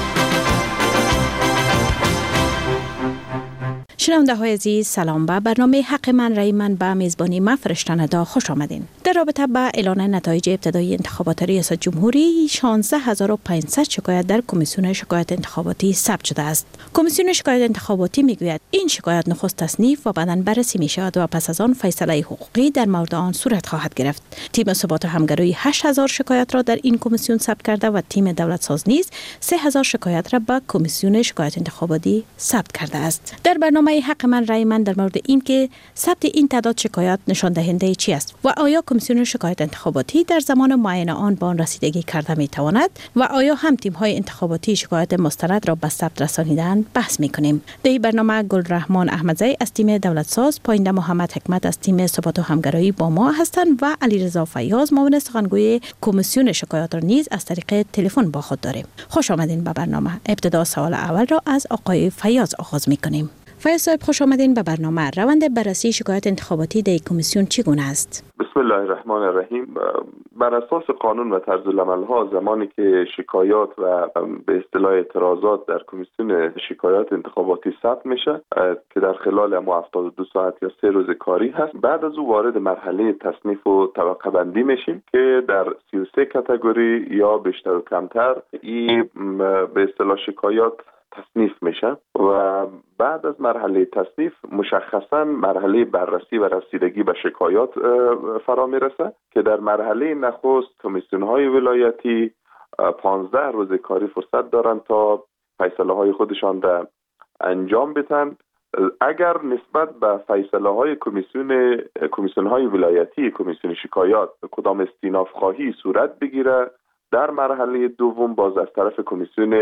شنونده های عزیز سلام. به برنامه حق من رأی من به میزبانی من فرشته ندا خوش آمدین. در رابطه با اعلان نتایج ابتدایی انتخابات ریاست جمهوری شانزده هزار و پانصد شکایت در کمیسیون شکایت انتخاباتی ثبت شده است. کمیسیون شکایت انتخاباتی میگوید این شکایت نخست تصنیف و بعداً بررسی می شود و پس از آن فیصله حقوقی در مورد آن صورت خواهد گرفت. تیم ثبات و همگرایی هشت هزار شکایت را در این کمیسیون ثبت کرده و تیم دولت ساز نیز سه هزار شکایت را به کمیسیون شکایت انتخاباتی ثبت کرده است. در برنامه حق من رأی من در مورد این که ثبت این تعداد شکایت نشان دهنده چی است و آیا کمیسیون شکایت انتخاباتی در زمان معاینه آن به آن رسیدگی کرده می تواند و آیا هم تیم های انتخاباتی شکایت مستند را به ثبت رسانیدن بحث می کنیم. در این برنامه گلرحمان احمدزی از تیم دولت ساز، پاینده محمد حکمت از تیم ثبات و همگرایی با ما هستند و علیرضا فیاض معاون سخنگوی کمیسیون شکایات را نیز از طریق تلفن با خود داریم. خوش آمدین به برنامه. ابتدا سوال اول را از آقای فیاض آغاز می کنیم. فیاض صاحب خوش آمدین به برنامه. روند بررسی شکایت انتخاباتی در کمیسیون چگونه است؟ بسم الله الرحمن الرحیم. بر اساس قانون و طرز العمل ها زمانی که شکایات و به اصطلاح اعتراضات در کمیسیون شکایات انتخاباتی ثبت میشه که در خلال ما هفتاد و دو ساعت یا سه روز کاری هست، بعد از او وارد مرحله تصنیف و طبقه بندی میشیم که در سی و سه کاتگوری یا بیشتر و کمتر این به اصطلاح شکایات تصنیف میشه و بعد از مرحله تصنیف مشخصا مرحله بررسی و رسیدگی به شکایات فرا میرسه که در مرحله نخست کمیسیون های ولایتی پانزده روز کاری فرصت دارن تا فیصله های خودشان را انجام بدن. اگر نسبت به فیصله های کمیسیون کمیسیون های ولایتی کمیسیون شکایات کدام استیناف خواهی صورت بگیره، در مرحله دوم باز از طرف کمیسیون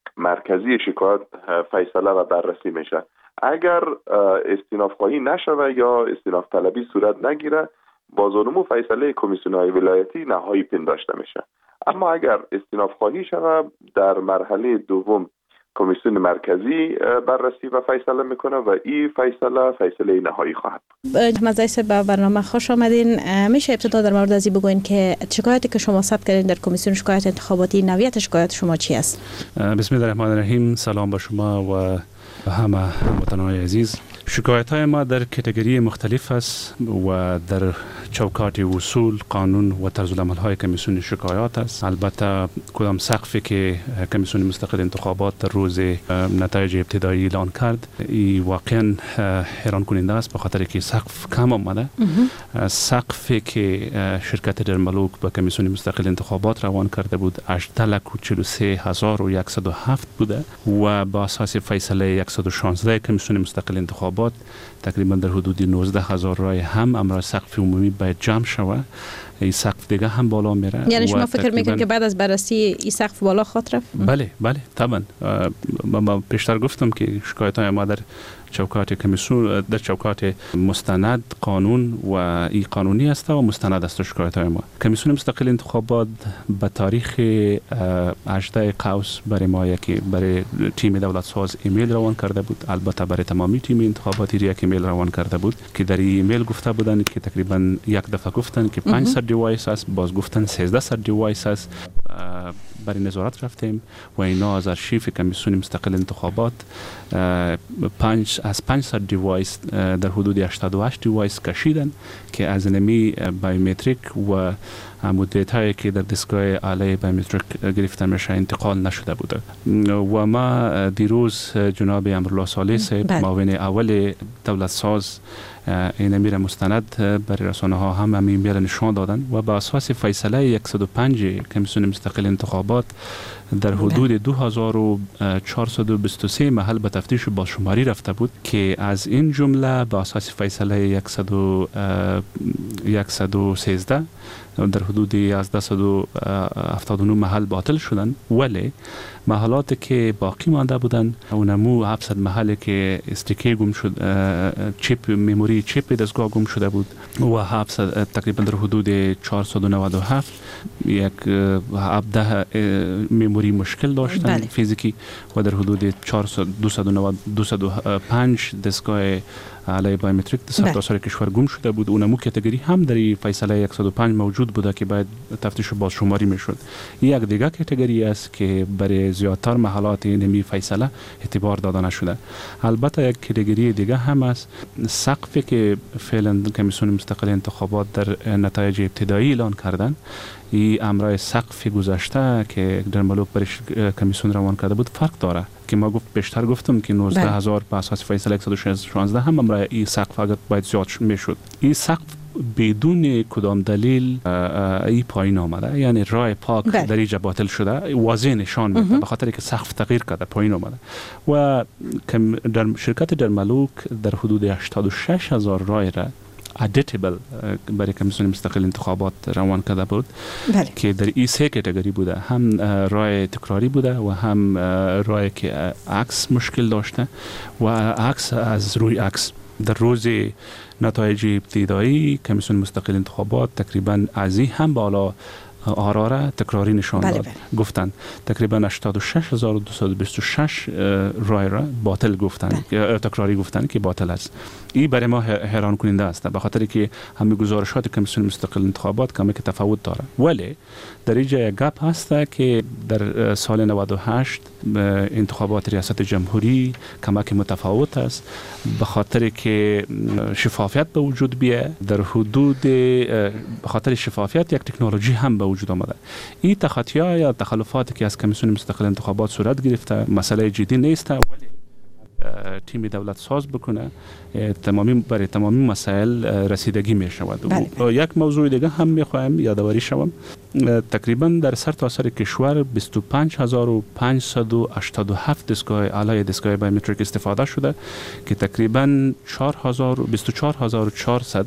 مرکزی شکایات فیصله و بررسی میشه. اگر استیناف خواهی نشوه یا استیناف طلبی صورت نگیره، بازانمو فیصله کمیسیون‌های ولایتی نهایی پنداشته میشه. اما اگر استیناف خواهی شوه، در مرحله دوم کمیسیون مرکزی بررسی و فیصله میکنه و این فیصله فیصله نهایی خواهد بود. مزایس به برنامه خوش آمدین. میشه ابتدا در مورد ازی بگوین که شکایتی که شما ثبت کردین در کمیسیون شکایت انتخاباتی، نوعیت شکایت شما چی است؟ بسم الله الرحمن الرحیم. سلام به شما و همه وطنهای عزیز. شکایت های ما در کاتگوری مختلف است و در چوکات اصول، قانون و طرز العمل های کمیسیون شکایات است. البته کدام سقفی که کمیسیون مستقل انتخابات در روز نتایج ابتدایی اعلان کرد، این واقعا حیران کننده است، به خاطر که سقف کم آمده. سقفی که شرکت درملوک به کمیسیون مستقل انتخابات روان کرده بود هجده لک و چهل و سه هزار و صد و هفت بوده و با اساس فیصله صد و شانزده کمیسیون مستقل انتخابات تقریبا در حدود نوزده هزار رای هم امروز سقف عمومی باید جمع شود. این سقف دیگه هم بالا میره. یعنی شما فکر میکنید که بعد از بررسی این سقف بالا خواهد رفت؟ بله بله طبعا. ما پیشتر گفتم که شکایت های ما در چوکات کمیسیون، در چوکات مستند قانون و ای قانونی است و مستند است شکایت های ما. کمیسیون مستقل انتخابات به تاریخ هجده قوس برای ما یکی برای تیم دولت ساز ایمیل روان کرده بود. البته برای تمامی تیم انتخاباتی یک ایمیل روان کرده بود که در این ایمیل گفته بودن که تقریبا یک دفعه گفتن که پانصد دیوایس است، باز گفتن سیزده دیوایس است. برای نظارت رفتیم و اینا از آرشیو کمیسیون مستقل انتخابات پنج از پانصد دیوایس در حدود هشتاد و هشت دیوایس کشیدن که از نمی بایومتریک و مدت‌هایی که در دستگاه آله بایومتریک گرفته میشه انتقال نشده بوده. و ما دیروز جناب امرالله صالح صاحب معاون اول دولت ساز این امیر مستند برای رسانه ها هم همین ایمیل نشان دادن و با اساس فیصله صد و پنج کمیسیون مستقل انتخابات در حدود دو هزار و چهارصد و بیست و سه محل به تفتیش بازشماری رفته بود که از این جمله با اساس فیصله صد و سیزده در حدود یازده و هفتاد و نه محل باطل شدن، ولی محلاتی که باقی مانده بودن اونمو هفتصد محلی که استیکی گم شد، چیپ مموری چیپ دستگاه گم شده بود و هفتصد تقریبا در حدود چهارصد و نود و هفت یک هفده مموری مشکل داشتن بله. فیزیکی و در حدود چهارصد دویست و پنج دستگاه علی بایومتریک در سرتاسر کشور گم شده بود. اونمو کاتگوری هم در فیصله صد و پنج موجود بوده که باید تفتیش بازشماری میشد. یک دیگه کاتگوری است که برای زیادتر محلات نمی فیصله اعتبار داده نشده. البته یک کاتگوری دیگه هم است، سقفی که فعلا کمیسیون مستقل انتخابات در نتایج ابتدایی اعلان کردن، این امرای سقف گذشته که در ملوک برش کمیسیون روان کرده بود فرق داره که ما گفت بیشتر گفتم که نوزده هزار به اساس فیصله صد و شانزده هم امرای این سقف اگر باید زیاد میشد. این سقف بدون کدام دلیل ای پایین آمده، یعنی رای پاک بله. در اینجا باطل شده، واضح نشان میده به خاطر که سقف تغییر کرده پایین آمده و در شرکت در ملوک در حدود هشتاد و شش هزار رای را ادیتیبل برای کمیسیون مستقل انتخابات روان کرده بود بله. که در این سه کاتگوری بوده، هم رای تکراری بوده و هم رای که عکس مشکل داشته و عکس از روی عکس. در روز نتایج ابتدایی کمیسیون مستقل انتخابات تقریبا از این هم بالا آراره تکراری نشان داد. بله بله. گفتن تقریبا هشتاد و شش هزار و دویست و بیست و شش رای را باطل گفتن بله. تکراری گفتن که باطل است. این برای ما حیران کننده است به خاطر که همه گزارشات کمیسیون مستقل انتخابات کمی که تفاوت داره، ولی در اینجا یک گپ هست که در سال نود و هشت انتخابات ریاست جمهوری کمک متفاوت است به خاطر که شفافیت به وجود بیه. در حدود به خاطر شفافیت یک تکنولوژی هم به وجود آمده. این تخطی‌ها یا تخلفاتی که از کمیسیون مستقل انتخابات صورت گرفته مسئله جدی نیست، ولی تیم دولت ساز بکنه تمامی برای تمامی مسائل رسیدگی می شود. بله. یک موضوع دیگه هم می خواهم یادآوری شوم، تقریبا در سرتاسر کشور بیست و پنج هزار و پانصد و هشتاد و هفت دستگاه آله دستگاه بایومتریک استفاده شده که تقریبا بیست و چهار هزار و چهارصد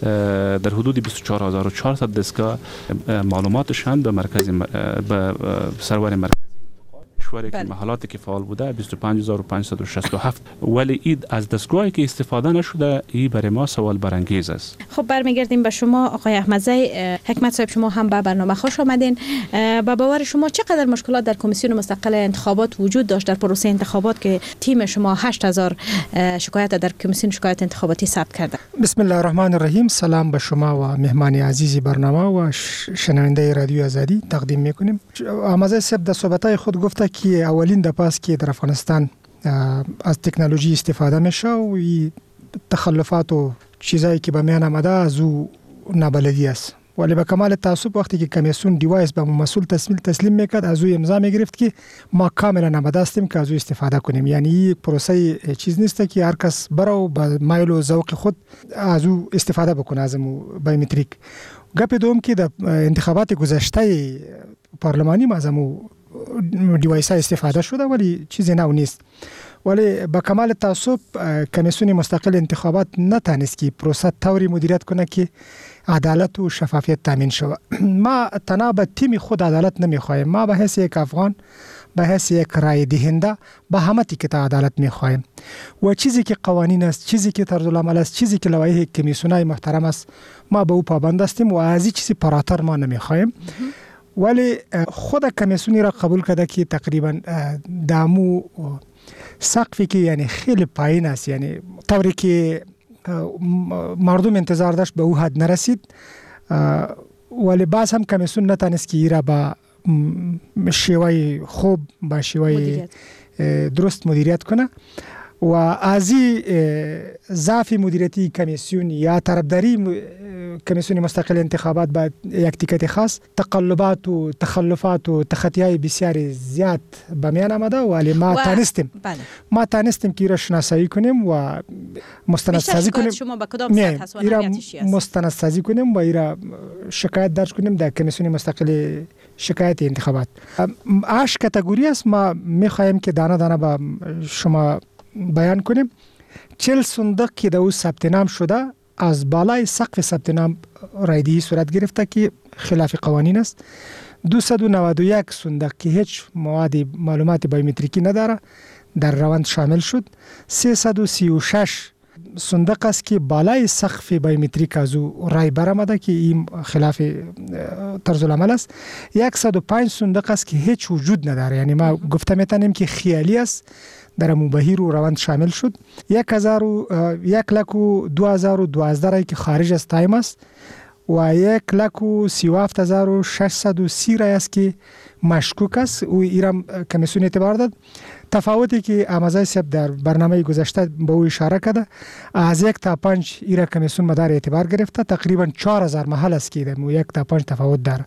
در حدود بیست و چهار هزار و چهارصد دستگاه معلوماتشان به مرکز به سرور مرکز کشوری که محلاتی که فعال بوده بیست و پنج هزار و پانصد و شصت و هفت، ولی این از دستگاهی که استفاده نشده، این برای ما سوال برانگیز است. خب برمیگردیم به شما آقای احمدزی. حکمت صاحب، شما هم به برنامه خوش آمدین. با باور شما چقدر مشکلات در کمیسیون مستقل انتخابات وجود داشت در پروسه انتخابات که تیم شما هشت هزار شکایت در کمیسیون شکایت انتخاباتی ثبت کرده؟ بسم الله الرحمن الرحیم. سلام به شما و مهمان عزیزی برنامه و شنونده رادیو آزادی تقدیم میکنیم. احمدزی صاحب در صحبت‌های خود گفته که اولین دفعه که در افغانستان از تکنولوژی استفاده میشه و تخلفات و چیزایی که به میان آمده از او نابلدی است. ولی به کمال تعصب وقتی که کمیسیون دیوایس به مسئول تسلیم تسلیم میکرد، از او امضا میگرفت که ما کاملا آماده هستیم که از او استفاده کنیم. یعنی پروسه چیز نیست که هر کس بره و به میل و ذوق خود از او استفاده بکنه از بایومتریک. گپ دوم که در انتخابات گذشته پارلمانی ما از امو دیوایس استفاده شده ولی چیزی نو نیست. ولی با کمال تعصب کمیسیون مستقل انتخابات نتانست که پروسه طوری مدیریت کنه که عدالت و شفافیت تامین شود. ما تنها به تیم خود عدالت نمیخوایم، ما به حیث یک افغان، به حیث یک رای دهنده به همه تیکه عدالت میخوایم و چیزی که قوانین است، چیزی که طرز العمل است، چیزی که لوایح کمیسیونای محترم است، ما به او پابند هستیم و از این چیزی پراتر ما نمیخوایم. ولی خود کمیسیونی را قبول کرده که تقریبا دامو سقفی که یعنی خیلی پایین است، یعنی طوری که مردم انتظار داشت به او حد نرسید. ولی باز هم کمیسیون نتانست که ایرا با شیوه خوب، با شیوه درست مدیریت کنه و از این ضعف مدیریتی کمیسیون یا طرفداری کمیسیون مستقل انتخابات با یک تیکت خاص، تقلبات و تخلفات و تخطیهای بسیار زیاد به میان آمده. ولی ما تانستیم ما تانستیم که ایرا شناسایی کنیم و مستندسازی کنیم. شما به کدام سطح هست و اهمیتش است؟ مستندسازی کنیم و ایرا شکایت درج کنیم در کمیسیون مستقل شکایت انتخابات. هشت کاتگوری است. ما میخواهیم که دانه دانه با شما بیان کنیم. چهل صندوق که در او ثبت نام شده از بالای سقف ثبت نام رایدهی صورت گرفته که خلاف قوانین است. دویست و نود و یک صندوق که هیچ مواد معلومات بایومتریکی نداره در روند شامل شد. سیصد و سی و شش صندوق است که بالای سقف بایومتریک از او رای برآمده که این خلاف طرز العمل است. صد و پنج صندوق است که هیچ وجود نداره، یعنی ما گفته میتونیم که خیالی است، در مبهیر و روند شامل شد. یک هزار و یک لک و دو هزار و دوازده رای که خارج از تایم است و یک لک و سی و هفت هزار و ششصد و سی رای است که مشکوک است. او ایران کمیسیون اعتبار داد. تفاوتی که احمدزی صاحب در برنامه گذشته به او اشاره کرده، از یک تا پنج ایران کمیسیون مدار اعتبار گرفته. تقریبا چهار هزار محل است که در یک تا پنج تفاوت داره.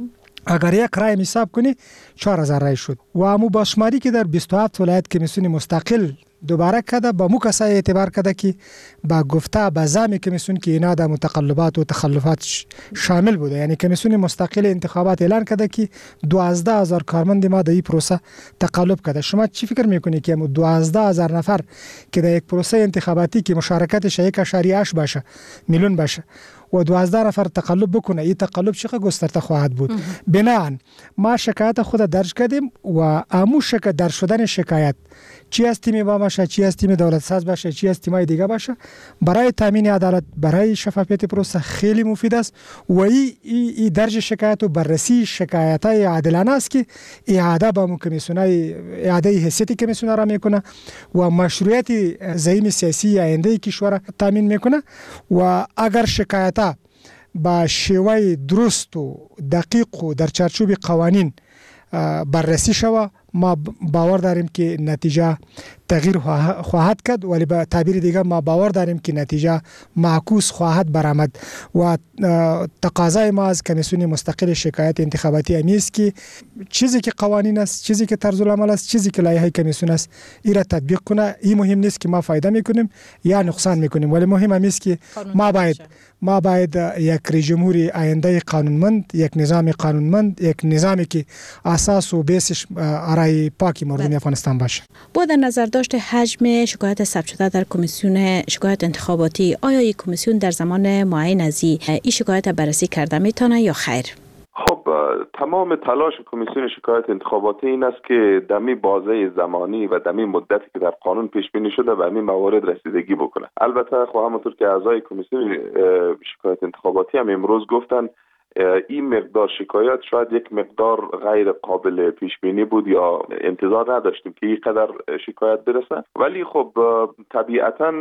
اگر یک رای حساب کنی چهار هزار رای شد و امو باشماری که در بیست و هفت ولایت کمیسیون مستقل دوباره کرده با مو کسای اعتبار کرده که با گفته با زعم کمیسیون که اینا در متقلبات و تخلفات شامل بوده. یعنی کمیسیون مستقل انتخابات اعلان کرده که دوازده هزار کارمند ما در این پروسه تقلب کرده. شما چی فکر میکنی که امو دوازده هزار نفر که در یک پروسه انتخاباتی که مشارکتش یک اشاریه هشت باشه میلیون باشه و دوازده نفر تقلب بکنه، این تقلب چقدر گسترده خواهد بود؟ بنابراین ما شکایت خود درج کردیم و امو شکایت در شدن شکایت چی از تیم ما باشه، چی از تیم دولت ساز باشه، چی از تیمای دیگه باشه، برای تامین عدالت، برای شفافیت پروسه خیلی مفید است و این ای درج شکایت و بررسی شکایت های عادلانه است که اعاده با کمیسیونای اعاده حیثیت کمیسیون را میکنه و مشروعیت زعیم سیاسی آینده کشور تامین میکنه و اگر شکایت با شیوه درست و دقیق و در چارچوب قوانین بررسی شود، ما باور داریم که نتیجه تغییر خواهد کرد. ولی به تعبیر دیگه ما باور داریم که نتیجه معکوس خواهد برآمد و تقاضای ما از کمیسیون مستقل شکایت انتخاباتی امی است که چیزی که قوانین است، چیزی که طرز العمل است، چیزی که لایحه کمیسیون است، این را تطبیق کنه. این مهم نیست که ما فایده میکنیم یا نقصان میکنیم، ولی مهم است که ما باید ما باید یک رئیس جمهوری آینده قانونمند، یک نظام قانونمند، یک نظامی که اساس و بیسش آرای پاکی مردم افغانستان باشه. با در نظر داشته حجم شکایت ثبت شده در کمیسیون شکایت انتخاباتی، آیا این کمیسیون در زمان معین از این شکایت بررسی کرده میتونه یا خیر؟ خب تمام تلاش کمیسیون شکایت انتخاباتی این است که دمی بازه زمانی و دمی مدتی که در قانون پیش بینی شده به همین موارد رسیدگی بکنه. البته خب همونطور که اعضای کمیسیون شکایت انتخاباتی هم امروز گفتن این مقدار شکایت شاید یک مقدار غیر قابل پیش بینی بود یا انتظار نداشتیم که این قدر شکایت برسه، ولی خب طبیعتاً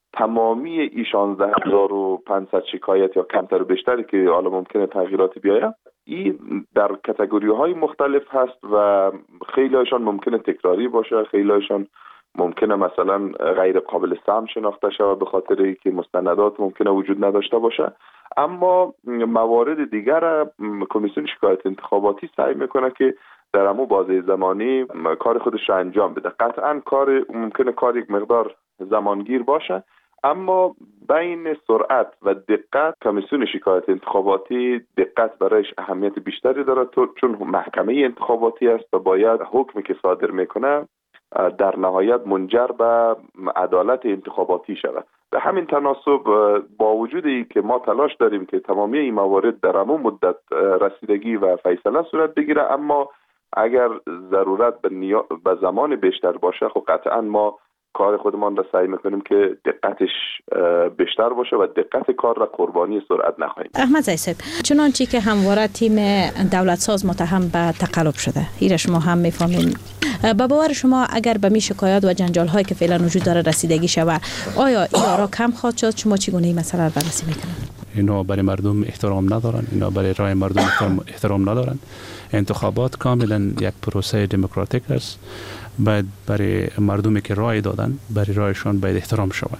تمامی این شانزده هزار و پانصد شکایت یا کمتر و بیشتری که حالا ممکنه تغییراتی بیاید این در کاتگوری های مختلف هست و خیلی هایشان ممکنه تکراری باشه، خیلی هایشان ممکنه مثلا غیر قابل سهم شناخته شود به خاطر اینکه مستندات ممکنه وجود نداشته باشه. اما موارد دیگر کمیسیون شکایت انتخاباتی سعی میکنه که در همون بازه زمانی کار خودش را انجام بده. قطعا کار ممکنه کار یک مقدار زمانگیر باشه، اما بین سرعت و دقت کمیسیون شکایت انتخاباتی دقت برایش اهمیت بیشتری داره، چون محکمه انتخاباتی است و باید حکمی که صادر میکنه در نهایت منجر به عدالت انتخاباتی شود. به همین تناسب با وجود ای که ما تلاش داریم که تمامی این موارد در همون مدت رسیدگی و فیصله صورت بگیره، اما اگر ضرورت به, نیا... به زمان بیشتر باشه خب قطعا ما کار خودمان را سعی میکنیم که دقتش بیشتر باشه و دقت کار را قربانی سرعت نخواهیم. احمد زیصب، چنانچه که همواره تیم دولت ساز متهم به تقلب شده، ایره شما هم میفهمین، با باور شما اگر به می شکایات و جنجال هایی که فعلا وجود داره رسیدگی شود، آیا این آرا کم خواهد شد؟ شما چگونه این مسئله را بررسی میکنید؟ اینا برای مردم احترام ندارن، اینا برای رای مردم احترام ندارن. انتخابات کاملا یک پروسه دموکراتیک است، باید برای مردمی که رای دادن برای رایشان باید احترام شود.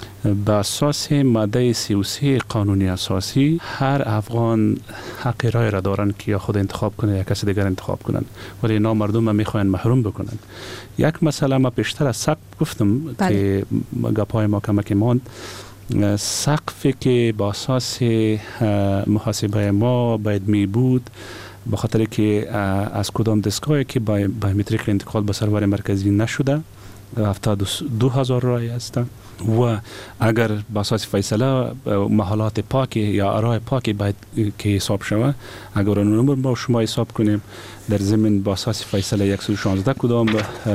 به اساس ماده سی و سه قانون اساسی هر افغان حق رای را دارن که یا خود انتخاب کنه یا کسی دیگر انتخاب کنن، ولی اینا مردم هم میخواین محروم بکنن. یک مسئله ما پیشتر از سقف گفتم بله. که گپای ما کمک ماند، سقفی که با اساس محاسبه ما باید می بود به خاطر که از کدام دستگاهی که بایومتریک انتقال به سرور مرکزی نشده هفتاد و دو هزار رای هستند و اگر به اساس فیصله محالات پاک یا آراء پاک باید که حساب شود، اگر اون با شما حساب کنیم در ضمن با اساس فیصله صد و شانزده کدام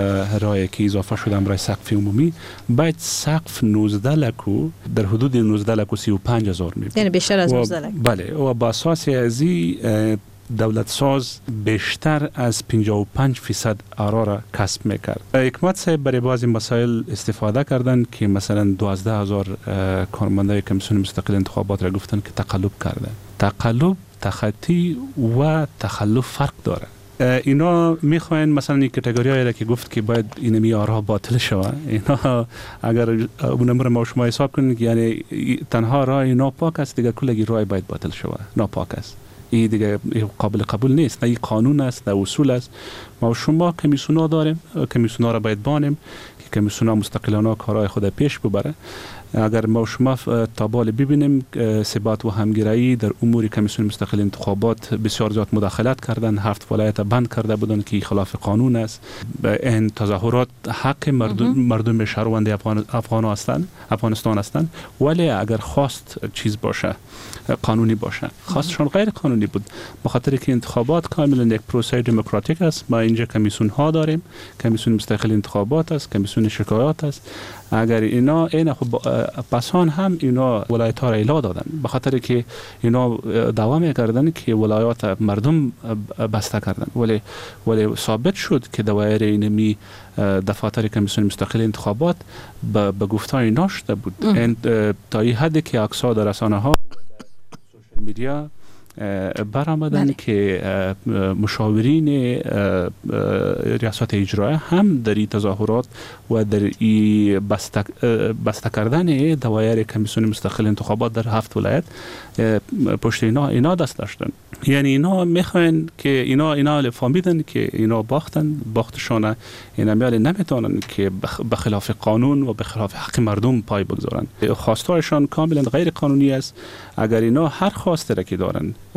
رای که اضافه شده برای سقف عمومی باید سقف نوزده لکو در حدود نوزده لکو سی و پنج هزار می بود، یعنی بیشتر از نوزده لک. بله، و با اساس ازی دولت ساز بیشتر از پنجاه و پنج درصد آرا را کسب میکرد. حکمت صاحب برای بعضی مسائل استفاده کردن که مثلا دوازده هزار کارمندای کمیسیون مستقل انتخابات را گفتن که تقلب کرده. تقلب، تخطی و تخلف فرق داره. اینا میخواین مثلا این کاتگوری هایی که گفت که باید اینمی آرا باطل شود، اینا اگر اون نمبر ما شما حساب کنید یعنی تنها رای ناپاک است، دیگه کلگی رای باید باطل شود، ناپاک است. این دیگه قابل قبول نیست، نه این قانون است، نه اصول است. ما شما کمیسیونا داریم، کمیسیونا را باید بانیم که کمیسیونا مستقلانه کارهای خود پیش ببره. اگر ما شما تابال ببینیم ثبات و همگرایی در امور کمیسیون مستقل انتخابات بسیار زیاد مداخلت کردن، هفت ولایت بند کرده بودن که خلاف قانون است. این تظاهرات حق مردم مردم شهروند افغان افغان هستند، افغانستان هستند، ولی اگر خواست چیز باشه قانونی باشه، خواستشان غیر قانونی بود. به خاطر که انتخابات کاملا یک پروسه دموکراتیک است. ما اینجا کمیسیون ها داریم، کمیسیون مستقل انتخابات است، کمیسیون شکایات است. اگر اینا اینا خب پسان هم اینا ولایت ها را اعلام دادن، به خاطر که اینا دعوا میکردن که ولایات مردم بسته کردن، ولی ولی ثابت شد که دوایر اینمی دفاتر کمیسیون مستقل انتخابات به گفتار اینا شده بود. این تا این حدی که عکس‌ها در رسانه ها سوشال میدیا برآمدن که مشاورین ریاست اجرایی هم در این تظاهرات و در این بسته, بسته کردن دوایر کمیسیون مستقل انتخابات در هفت ولایت پشت اینا اینا دست داشتن. یعنی اینا میخواین که اینا اینا فهمیدن که اینا باختن، باختشان اینا میال نمیتونن که به خلاف قانون و به خلاف حق مردم پای بگذارن. خواستهایشان کاملا غیر قانونی است. اگر اینا هر خواسته را که دارن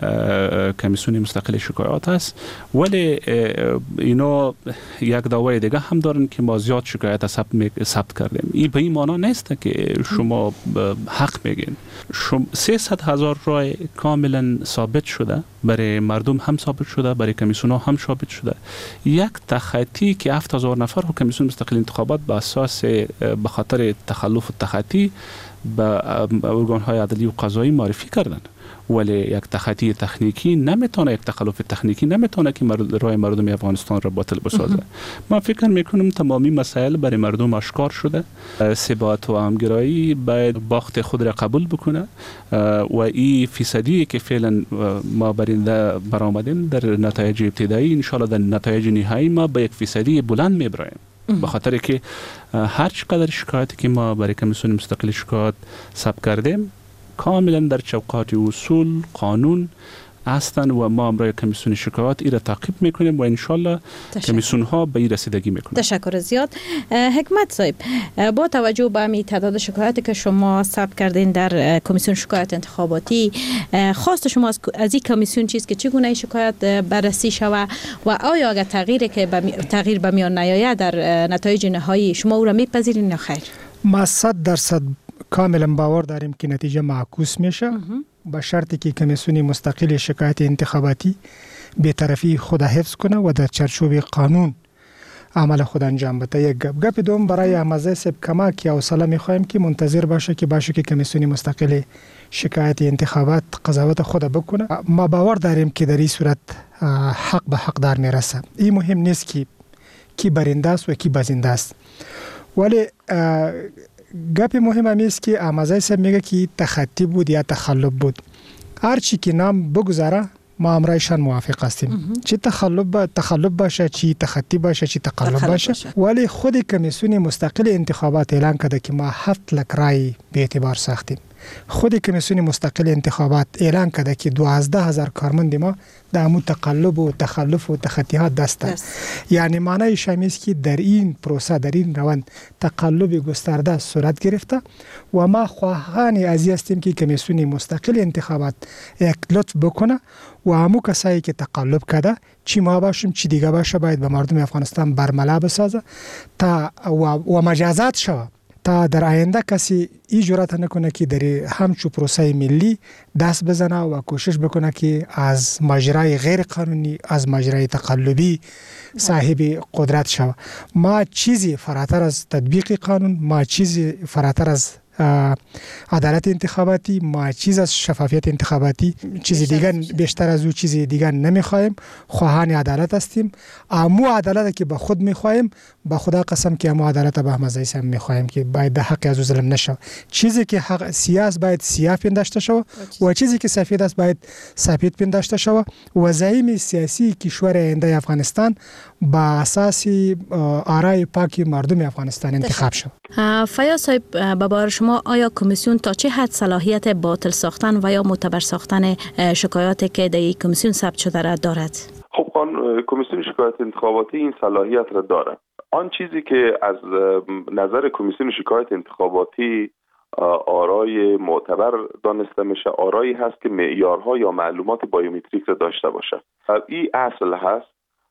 کمیسیون مستقل شکایات است، ولی اینا یک دعوای دیگه هم دارن که ما زیاد شکایت ثبت کردیم. این به این معنی نیست که شما حق میگین. شما سیصد هزار رای کاملا ثابت شده، برای مردم هم ثابت شده، برای کمیسیون ها هم ثابت شده. یک تخطی که هفت هزار نفر و کمیسیون مستقل انتخابات به اساس به خاطر تخلف و تخطی به ارگان های عدلی و قضایی معرفی کردن، ولی یک تخطی تکنیکی نمیتونه، یک تخلف تکنیکی نمیتونه که مرد رای مردم افغانستان را باطل بسازه. من فکر میکنم تمامی مسائل برای مردم آشکار شده. ثبات و همگرایی باید باخت خود را قبول بکنه و این فیصدی که فعلا ما برنده برآمدیم در نتایج ابتدایی، ان شاء الله در نتایج نهایی ما به یک فیصدی بلند میبریم، به خاطر که هر چقدر شکایتی که ما برای کمیسیون مستقل شکایات ثبت کردیم کاملا در چوکات اصول قانون هستند و ما امروز کمیسیون شکایات این را تعقیب میکنیم و انشالله کمیسیون ها به این رسیدگی میکنند. تشکر زیاد. حکمت صاحب، با توجه به می تعداد شکایاتی که شما ثبت کردین در کمیسیون شکایات انتخاباتی، خواست شما از این کمیسیون چیست که چگونه شکایت بررسی شود و آیا اگر تغییری که تغییر به میان نیاید در نتایج نهایی شما او را میپذیرین یا خیر؟ ما صد درصد کاملا باور داریم که نتیجه معکوس میشه، با شرطی که کمیسیون مستقل شکایت انتخاباتی بی‌طرفی خود حفظ کنه و در چارچوب قانون عمل خود انجام بده. یک گپ گپ دوم برای احمد صاحب کمک یا حوصله میخوایم که منتظر باشه که باشه که کمیسیون مستقل شکایت انتخابات قضاوت خود بکنه. ما باور داریم که در این صورت حق به حقدار میرسه. این مهم نیست که کی برنده است و کی بازنده است، ولی گپ مهم هم است که احمد صاحب میگه که تخطی بود یا تخلف بود. هر چی که نام بگذاره ما امرایشان موافق هستیم، چی تخلف با تخلف باشه، چی تخطی باشه، چی تقلب باشه. ولی خود کمیسیون مستقل انتخابات اعلان کرده که ما هفت لک رای به اعتبار ساختیم. خود کمیسیون مستقل انتخابات اعلان کرده که دوازده هزار کارمند ما در امو تقلب و تخلف و تخطیات دست است. یعنی معنی شمیز که در این پروسه، در این روند تقلب گسترده صورت گرفته و ما خواهان از هستیم که کمیسیون مستقل انتخابات یک لطف بکنه و همو کسایی که تقلب کرده، چی ما باشیم چی دیگه باشه، باید به مردم افغانستان برملا بسازه تا و, و مجازات شود تا در آینده کسی ای جرأت نکنه که در همچو پروسه ملی دست بزنه و کوشش بکنه که از ماجرای غیر قانونی، از ماجرای تقلبی صاحب قدرت شود. ما چیزی فراتر از تطبیق قانون، ما چیزی فراتر از عدالت انتخاباتی، ما چیز از شفافیت انتخاباتی، چیزی دیگر بیشتر از او چیزی دیگر نمیخوایم. خواهان عدالت هستیم. امو عدالت که به خود میخوایم، با خدا قسم که امو عدالت به احمد صاحب میخوایم که باید حق از او ظلم نشه. چیزی که حق سیاس باید سیاه پنداشته شود و چیزی که سفید است باید سفید پنداشته شود و زعیم سیاسی کشور آینده افغانستان با اساس آرای پاک مردم افغانستان انتخاب شود. فیاض صاحب، به باور شما آیا کمیسیون تا چه حد صلاحیت باطل ساختن و یا معتبر ساختن شکایاتی که در این کمیسیون ثبت شده را دارد؟ خب کمیسیون شکایت انتخاباتی این صلاحیت را داره. آن چیزی که از نظر کمیسیون شکایت انتخاباتی آرای معتبر دانسته میشه، آرایی هست که معیارها یا معلومات بایومتریک را داشته باشه. این اصل هست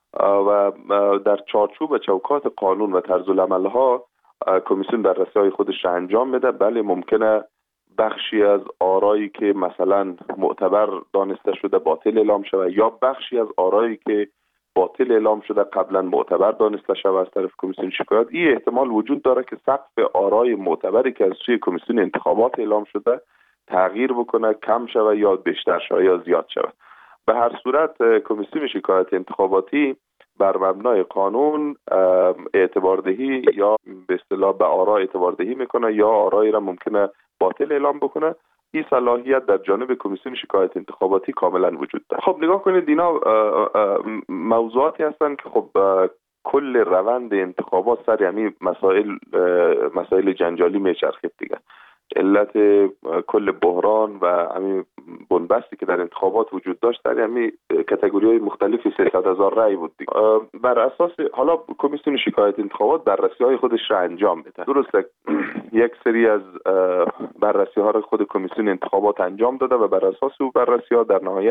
و در چارچوب چوکات قانون و طرزالعمل‌ها کمیسیون بررسی‌های خودش را انجام میده. بله ممکنه بخشی از آرایی که مثلا معتبر دانسته شده باطل اعلام شود یا بخشی از آرایی که باطل اعلام شده قبلا معتبر دانسته شود از طرف کمیسیون شکایات. این احتمال وجود داره که سقف آرای معتبری که از سوی کمیسیون انتخابات اعلام شده تغییر بکنه، کم شود یا بیشتر شود یا زیاد شود. به هر صورت کمیسیون شکایت انتخاباتی بر مبنای قانون اعتباردهی یا به اصطلاح به آرا اعتباردهی میکنه یا آرایی را ممکنه باطل اعلام بکنه. این صلاحیت در جانب کمیسیون شکایت انتخاباتی کاملا وجود داره. خب نگاه کنید، اینا موضوعاتی هستند که خب کل روند انتخابات سر همین مسائل مسائل جنجالی میچرخید دیگه. علت کل بحران و همین بنبستی که در انتخابات وجود داشت در همین کاتگوری‌های مختلفی سیصد هزار رأی بود دیگه. بر اساس حالا کمیسیون شکایت انتخابات بررسی‌های خودش را انجام میده. درسته یک سری از بررسی‌ها را خود کمیسیون انتخابات انجام داده و بر اساس اون بررسی‌ها در نهایت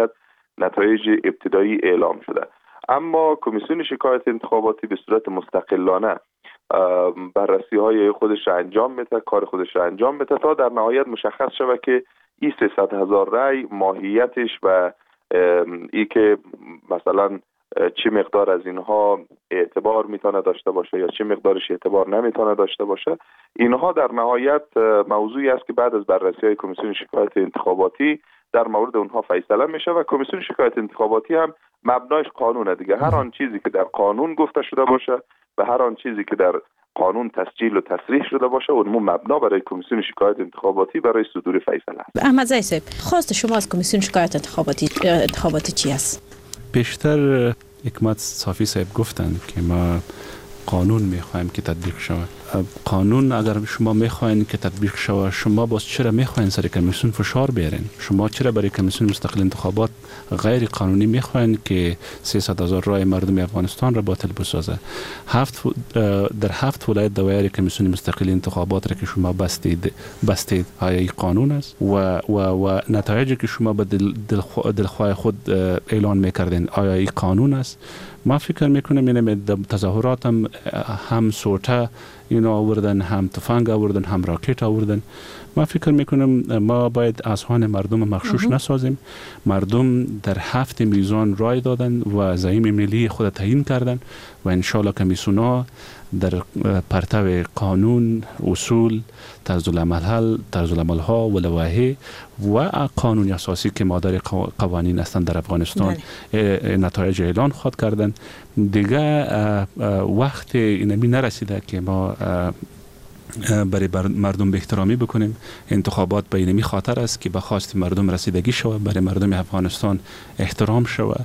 نتایج ابتدایی اعلام شده. اما کمیسیون شکایت انتخاباتی به صورت مستقلانه بررسی های خودش را انجام میده، کار خودش را انجام میده تا در نهایت مشخص شود که این سیصد هزار رای ماهیتش و ای که مثلا چه مقدار از اینها اعتبار میتونه داشته باشه یا چه مقدارش اعتبار نمیتونه داشته باشه، اینها در نهایت موضوعی است که بعد از بررسی های کمیسیون شکایت انتخاباتی در مورد اونها فیصله میشه و کمیسیون شکایت انتخاباتی هم مبنایش قانونه دیگه. هر آن چیزی که در قانون گفته شده باشه و هر آن چیزی که در قانون تسجیل و تصریح شده باشه اون مبنا برای کمیسیون شکایت انتخاباتی برای صدور فیصله است. احمد زئی صاحب، خواست شما از کمیسیون شکایت انتخاباتی انتخاباتی چی است؟ بیشتر حکمت صافی صاحب گفتن که ما قانون میخوایم که تطبیق شود. قانون اگر شما میخواین که تطبیق شود، شما باز چرا میخواین سر کمیسیون فشار بیارین؟ شما چرا برای کمیسیون مستقل انتخابات غیر قانونی میخواین که سیصد هزار رای مردم افغانستان را باطل بسازه؟ هفت در هفت ولایت دایر کمیسیون مستقل انتخابات را که شما بستید بستید آیا این قانون است؟ و و و نتایجی که شما به دل دلخواه خود اعلان میکردین آیا این قانون است؟ ما فکر میکنم این تظاهرات هم هم سوټه اینا آوردن، هم تفنگ آوردن، هم راکت آوردن. ما فکر میکنم ما باید اذهان مردم مغشوش نسازیم. مردم در هفت میزان رای دادن و زعیم ملی خود تعیین کردن و انشالله کمیسیون‌ها در پرتو قانون، اصول، طرز العمل طرز العمل ها و لوایح و قانون اساسی که مادر قوانین هستند در افغانستان نتایج اعلان خواهد کردن. دیگه وقت اینمی نرسیده که ما برای مردم به احترامی بکنیم. انتخابات به اینمی خاطر است که به خواست مردم رسیدگی شود، برای مردم افغانستان احترام شود.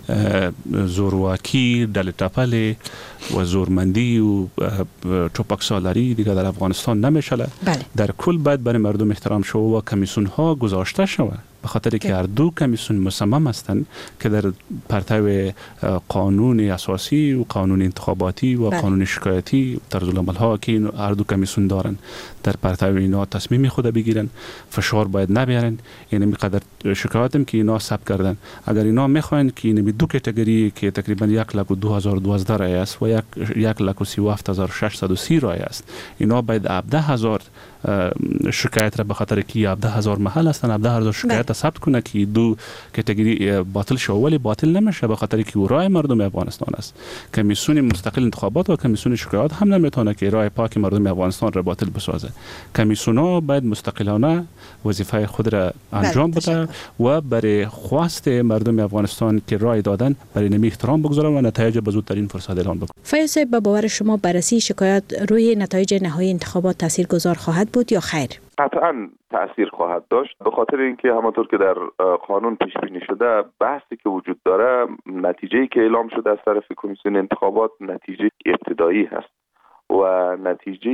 زورواکی، دل تپل و زورمندی و چوپک سالاری دیگه در افغانستان نمیشه. در کل باید برای مردم احترام شود و کمیسیون ها گذاشته شود، به خاطر که هر دو کمیسیون مصمم هستند که در پرتو قانون اساسی و قانون انتخاباتی و بله. قانون شکایتی طرز العمل ها که هر دو کمیسیون دارن در پرتو اینا تصمیم خود بگیرن، فشار باید نبیارن. یعنی میقدر شکایتم که اینا ثبت کردن، اگر اینا میخواین که این دو کاتگوری که تقریبا یک لک و دو هزار و دوازده رای است و یک یک لک و سی و هفت هزار و ششصد و سی رای است، اینا باید هفده هزار شکایت را به خاطر که هفده هزار محل هستن هفده هزار شکایت ثبت کنه که دو کاتگوری باطل شو، ولی باطل نمیشه به خاطر که رای مردم افغانستان است. کمیسیون مستقل انتخابات و کمیسیون شکایات هم نمیتونه که رای پاک مردم افغانستان را باطل بسازه. کمیسیون‌ها باید مستقلانه وظیفه خود را انجام بده و برای خواست مردم افغانستان که رای دادن برای نمی احترام بگذارن و نتایج به زودترین فرصت اعلام بکنن. فیاض صاحب، به باور شما بررسی شکایات روی نتایج نهایی انتخابات تاثیرگذار خواهد بود یا خیر؟ قطعاً تأثیر خواهد داشت، به خاطر اینکه همانطور که در قانون پیش بینی شده بحثی که وجود داره، نتیجه‌ای که اعلام شده از طرف کمیسیون انتخابات نتیجه ابتدایی هست و نتیجه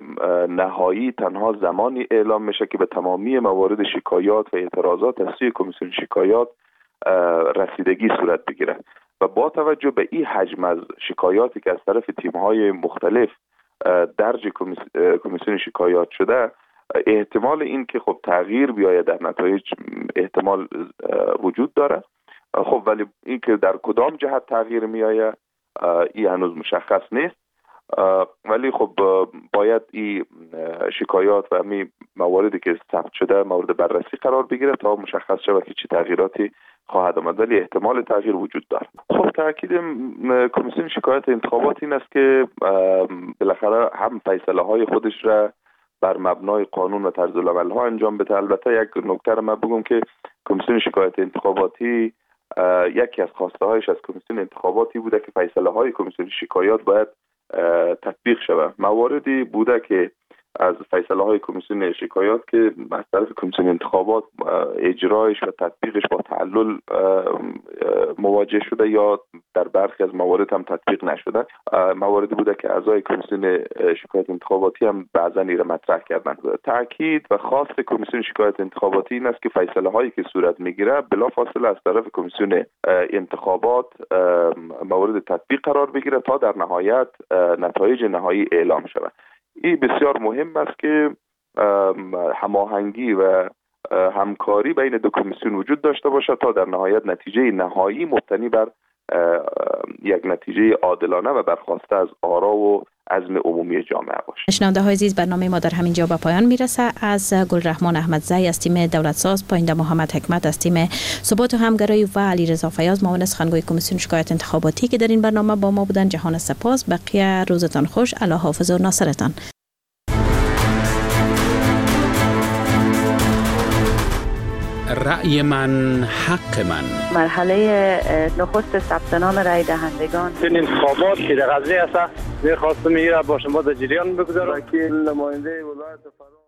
نهایی تنها زمانی اعلام میشه که به تمامی موارد شکایات و اعتراضات از سوی کمیسیون شکایات رسیدگی صورت بگیره و با توجه به این حجم از شکایاتی که از طرف تیم‌های مختلف درج کمیسیون شکایات شده، احتمال این که خب تغییر بیاید در نتایج احتمال وجود داره. خب ولی این که در کدام جهت تغییر میآید این هنوز مشخص نیست، ولی خب باید این شکایات و می مواردی که ثبت شده مورد بررسی قرار بگیره تا مشخص شود که چه تغییراتی خواهد آمد، ولی احتمال تغییر وجود دارد. خب تاکید کمیسیون شکایت انتخابات این است که بالاخره هم فیصله های خودش را بر مبنای قانون و طرز العمل ها انجام بده. البته یک نکته را من بگم که کمیسیون شکایت انتخاباتی یکی از خواسته هایش از کمیسیون انتخاباتی بوده که فیصله های کمیسیون شکایات باید تطبیق شود. مواردی بوده که از فیصله های کمیسیون شکایات که از طرف کمیسیون انتخابات اجرایش و تطبیقش با تعلل مواجه شده یا در برخی از موارد هم تطبیق نشده. مواردی بوده که اعضای کمیسیون شکایت انتخاباتی هم بعضا این را مطرح کردن. تاکید و خواست کمیسیون شکایت انتخاباتی این است که فیصله هایی که صورت میگیره بلافاصله از طرف کمیسیون انتخابات مورد تطبیق قرار بگیره تا در نهایت نتایج نهایی اعلام شود. این بسیار مهم است که هماهنگی و همکاری بین دو کمیسیون وجود داشته باشد تا در نهایت نتیجه نهایی مبتنی بر یک نتیجه عادلانه و برخواسته از آرا و عزم عمومی جامعه باشد. شنونده های عزیز، برنامه ما در همین جا به پایان میرسه. از گلرحمان احمدزی از تیم دولت ساز، پاینده محمد حکمت از تیم ثبات و همگرایی و علیرضا فیاض معاون سخنگوی کمیسیون شکایات انتخاباتی که در این برنامه با ما بودن، جهان سپاس. بقیه روزتان خوش. الله حافظ و ناصرتان. رأی من حق من. مرحله نخست ثبت نام رای دهندگان. این انتخابات که در قضیه است میخواستم میره با شما در جریان بگذارم. وکیل نماینده ولایت فرا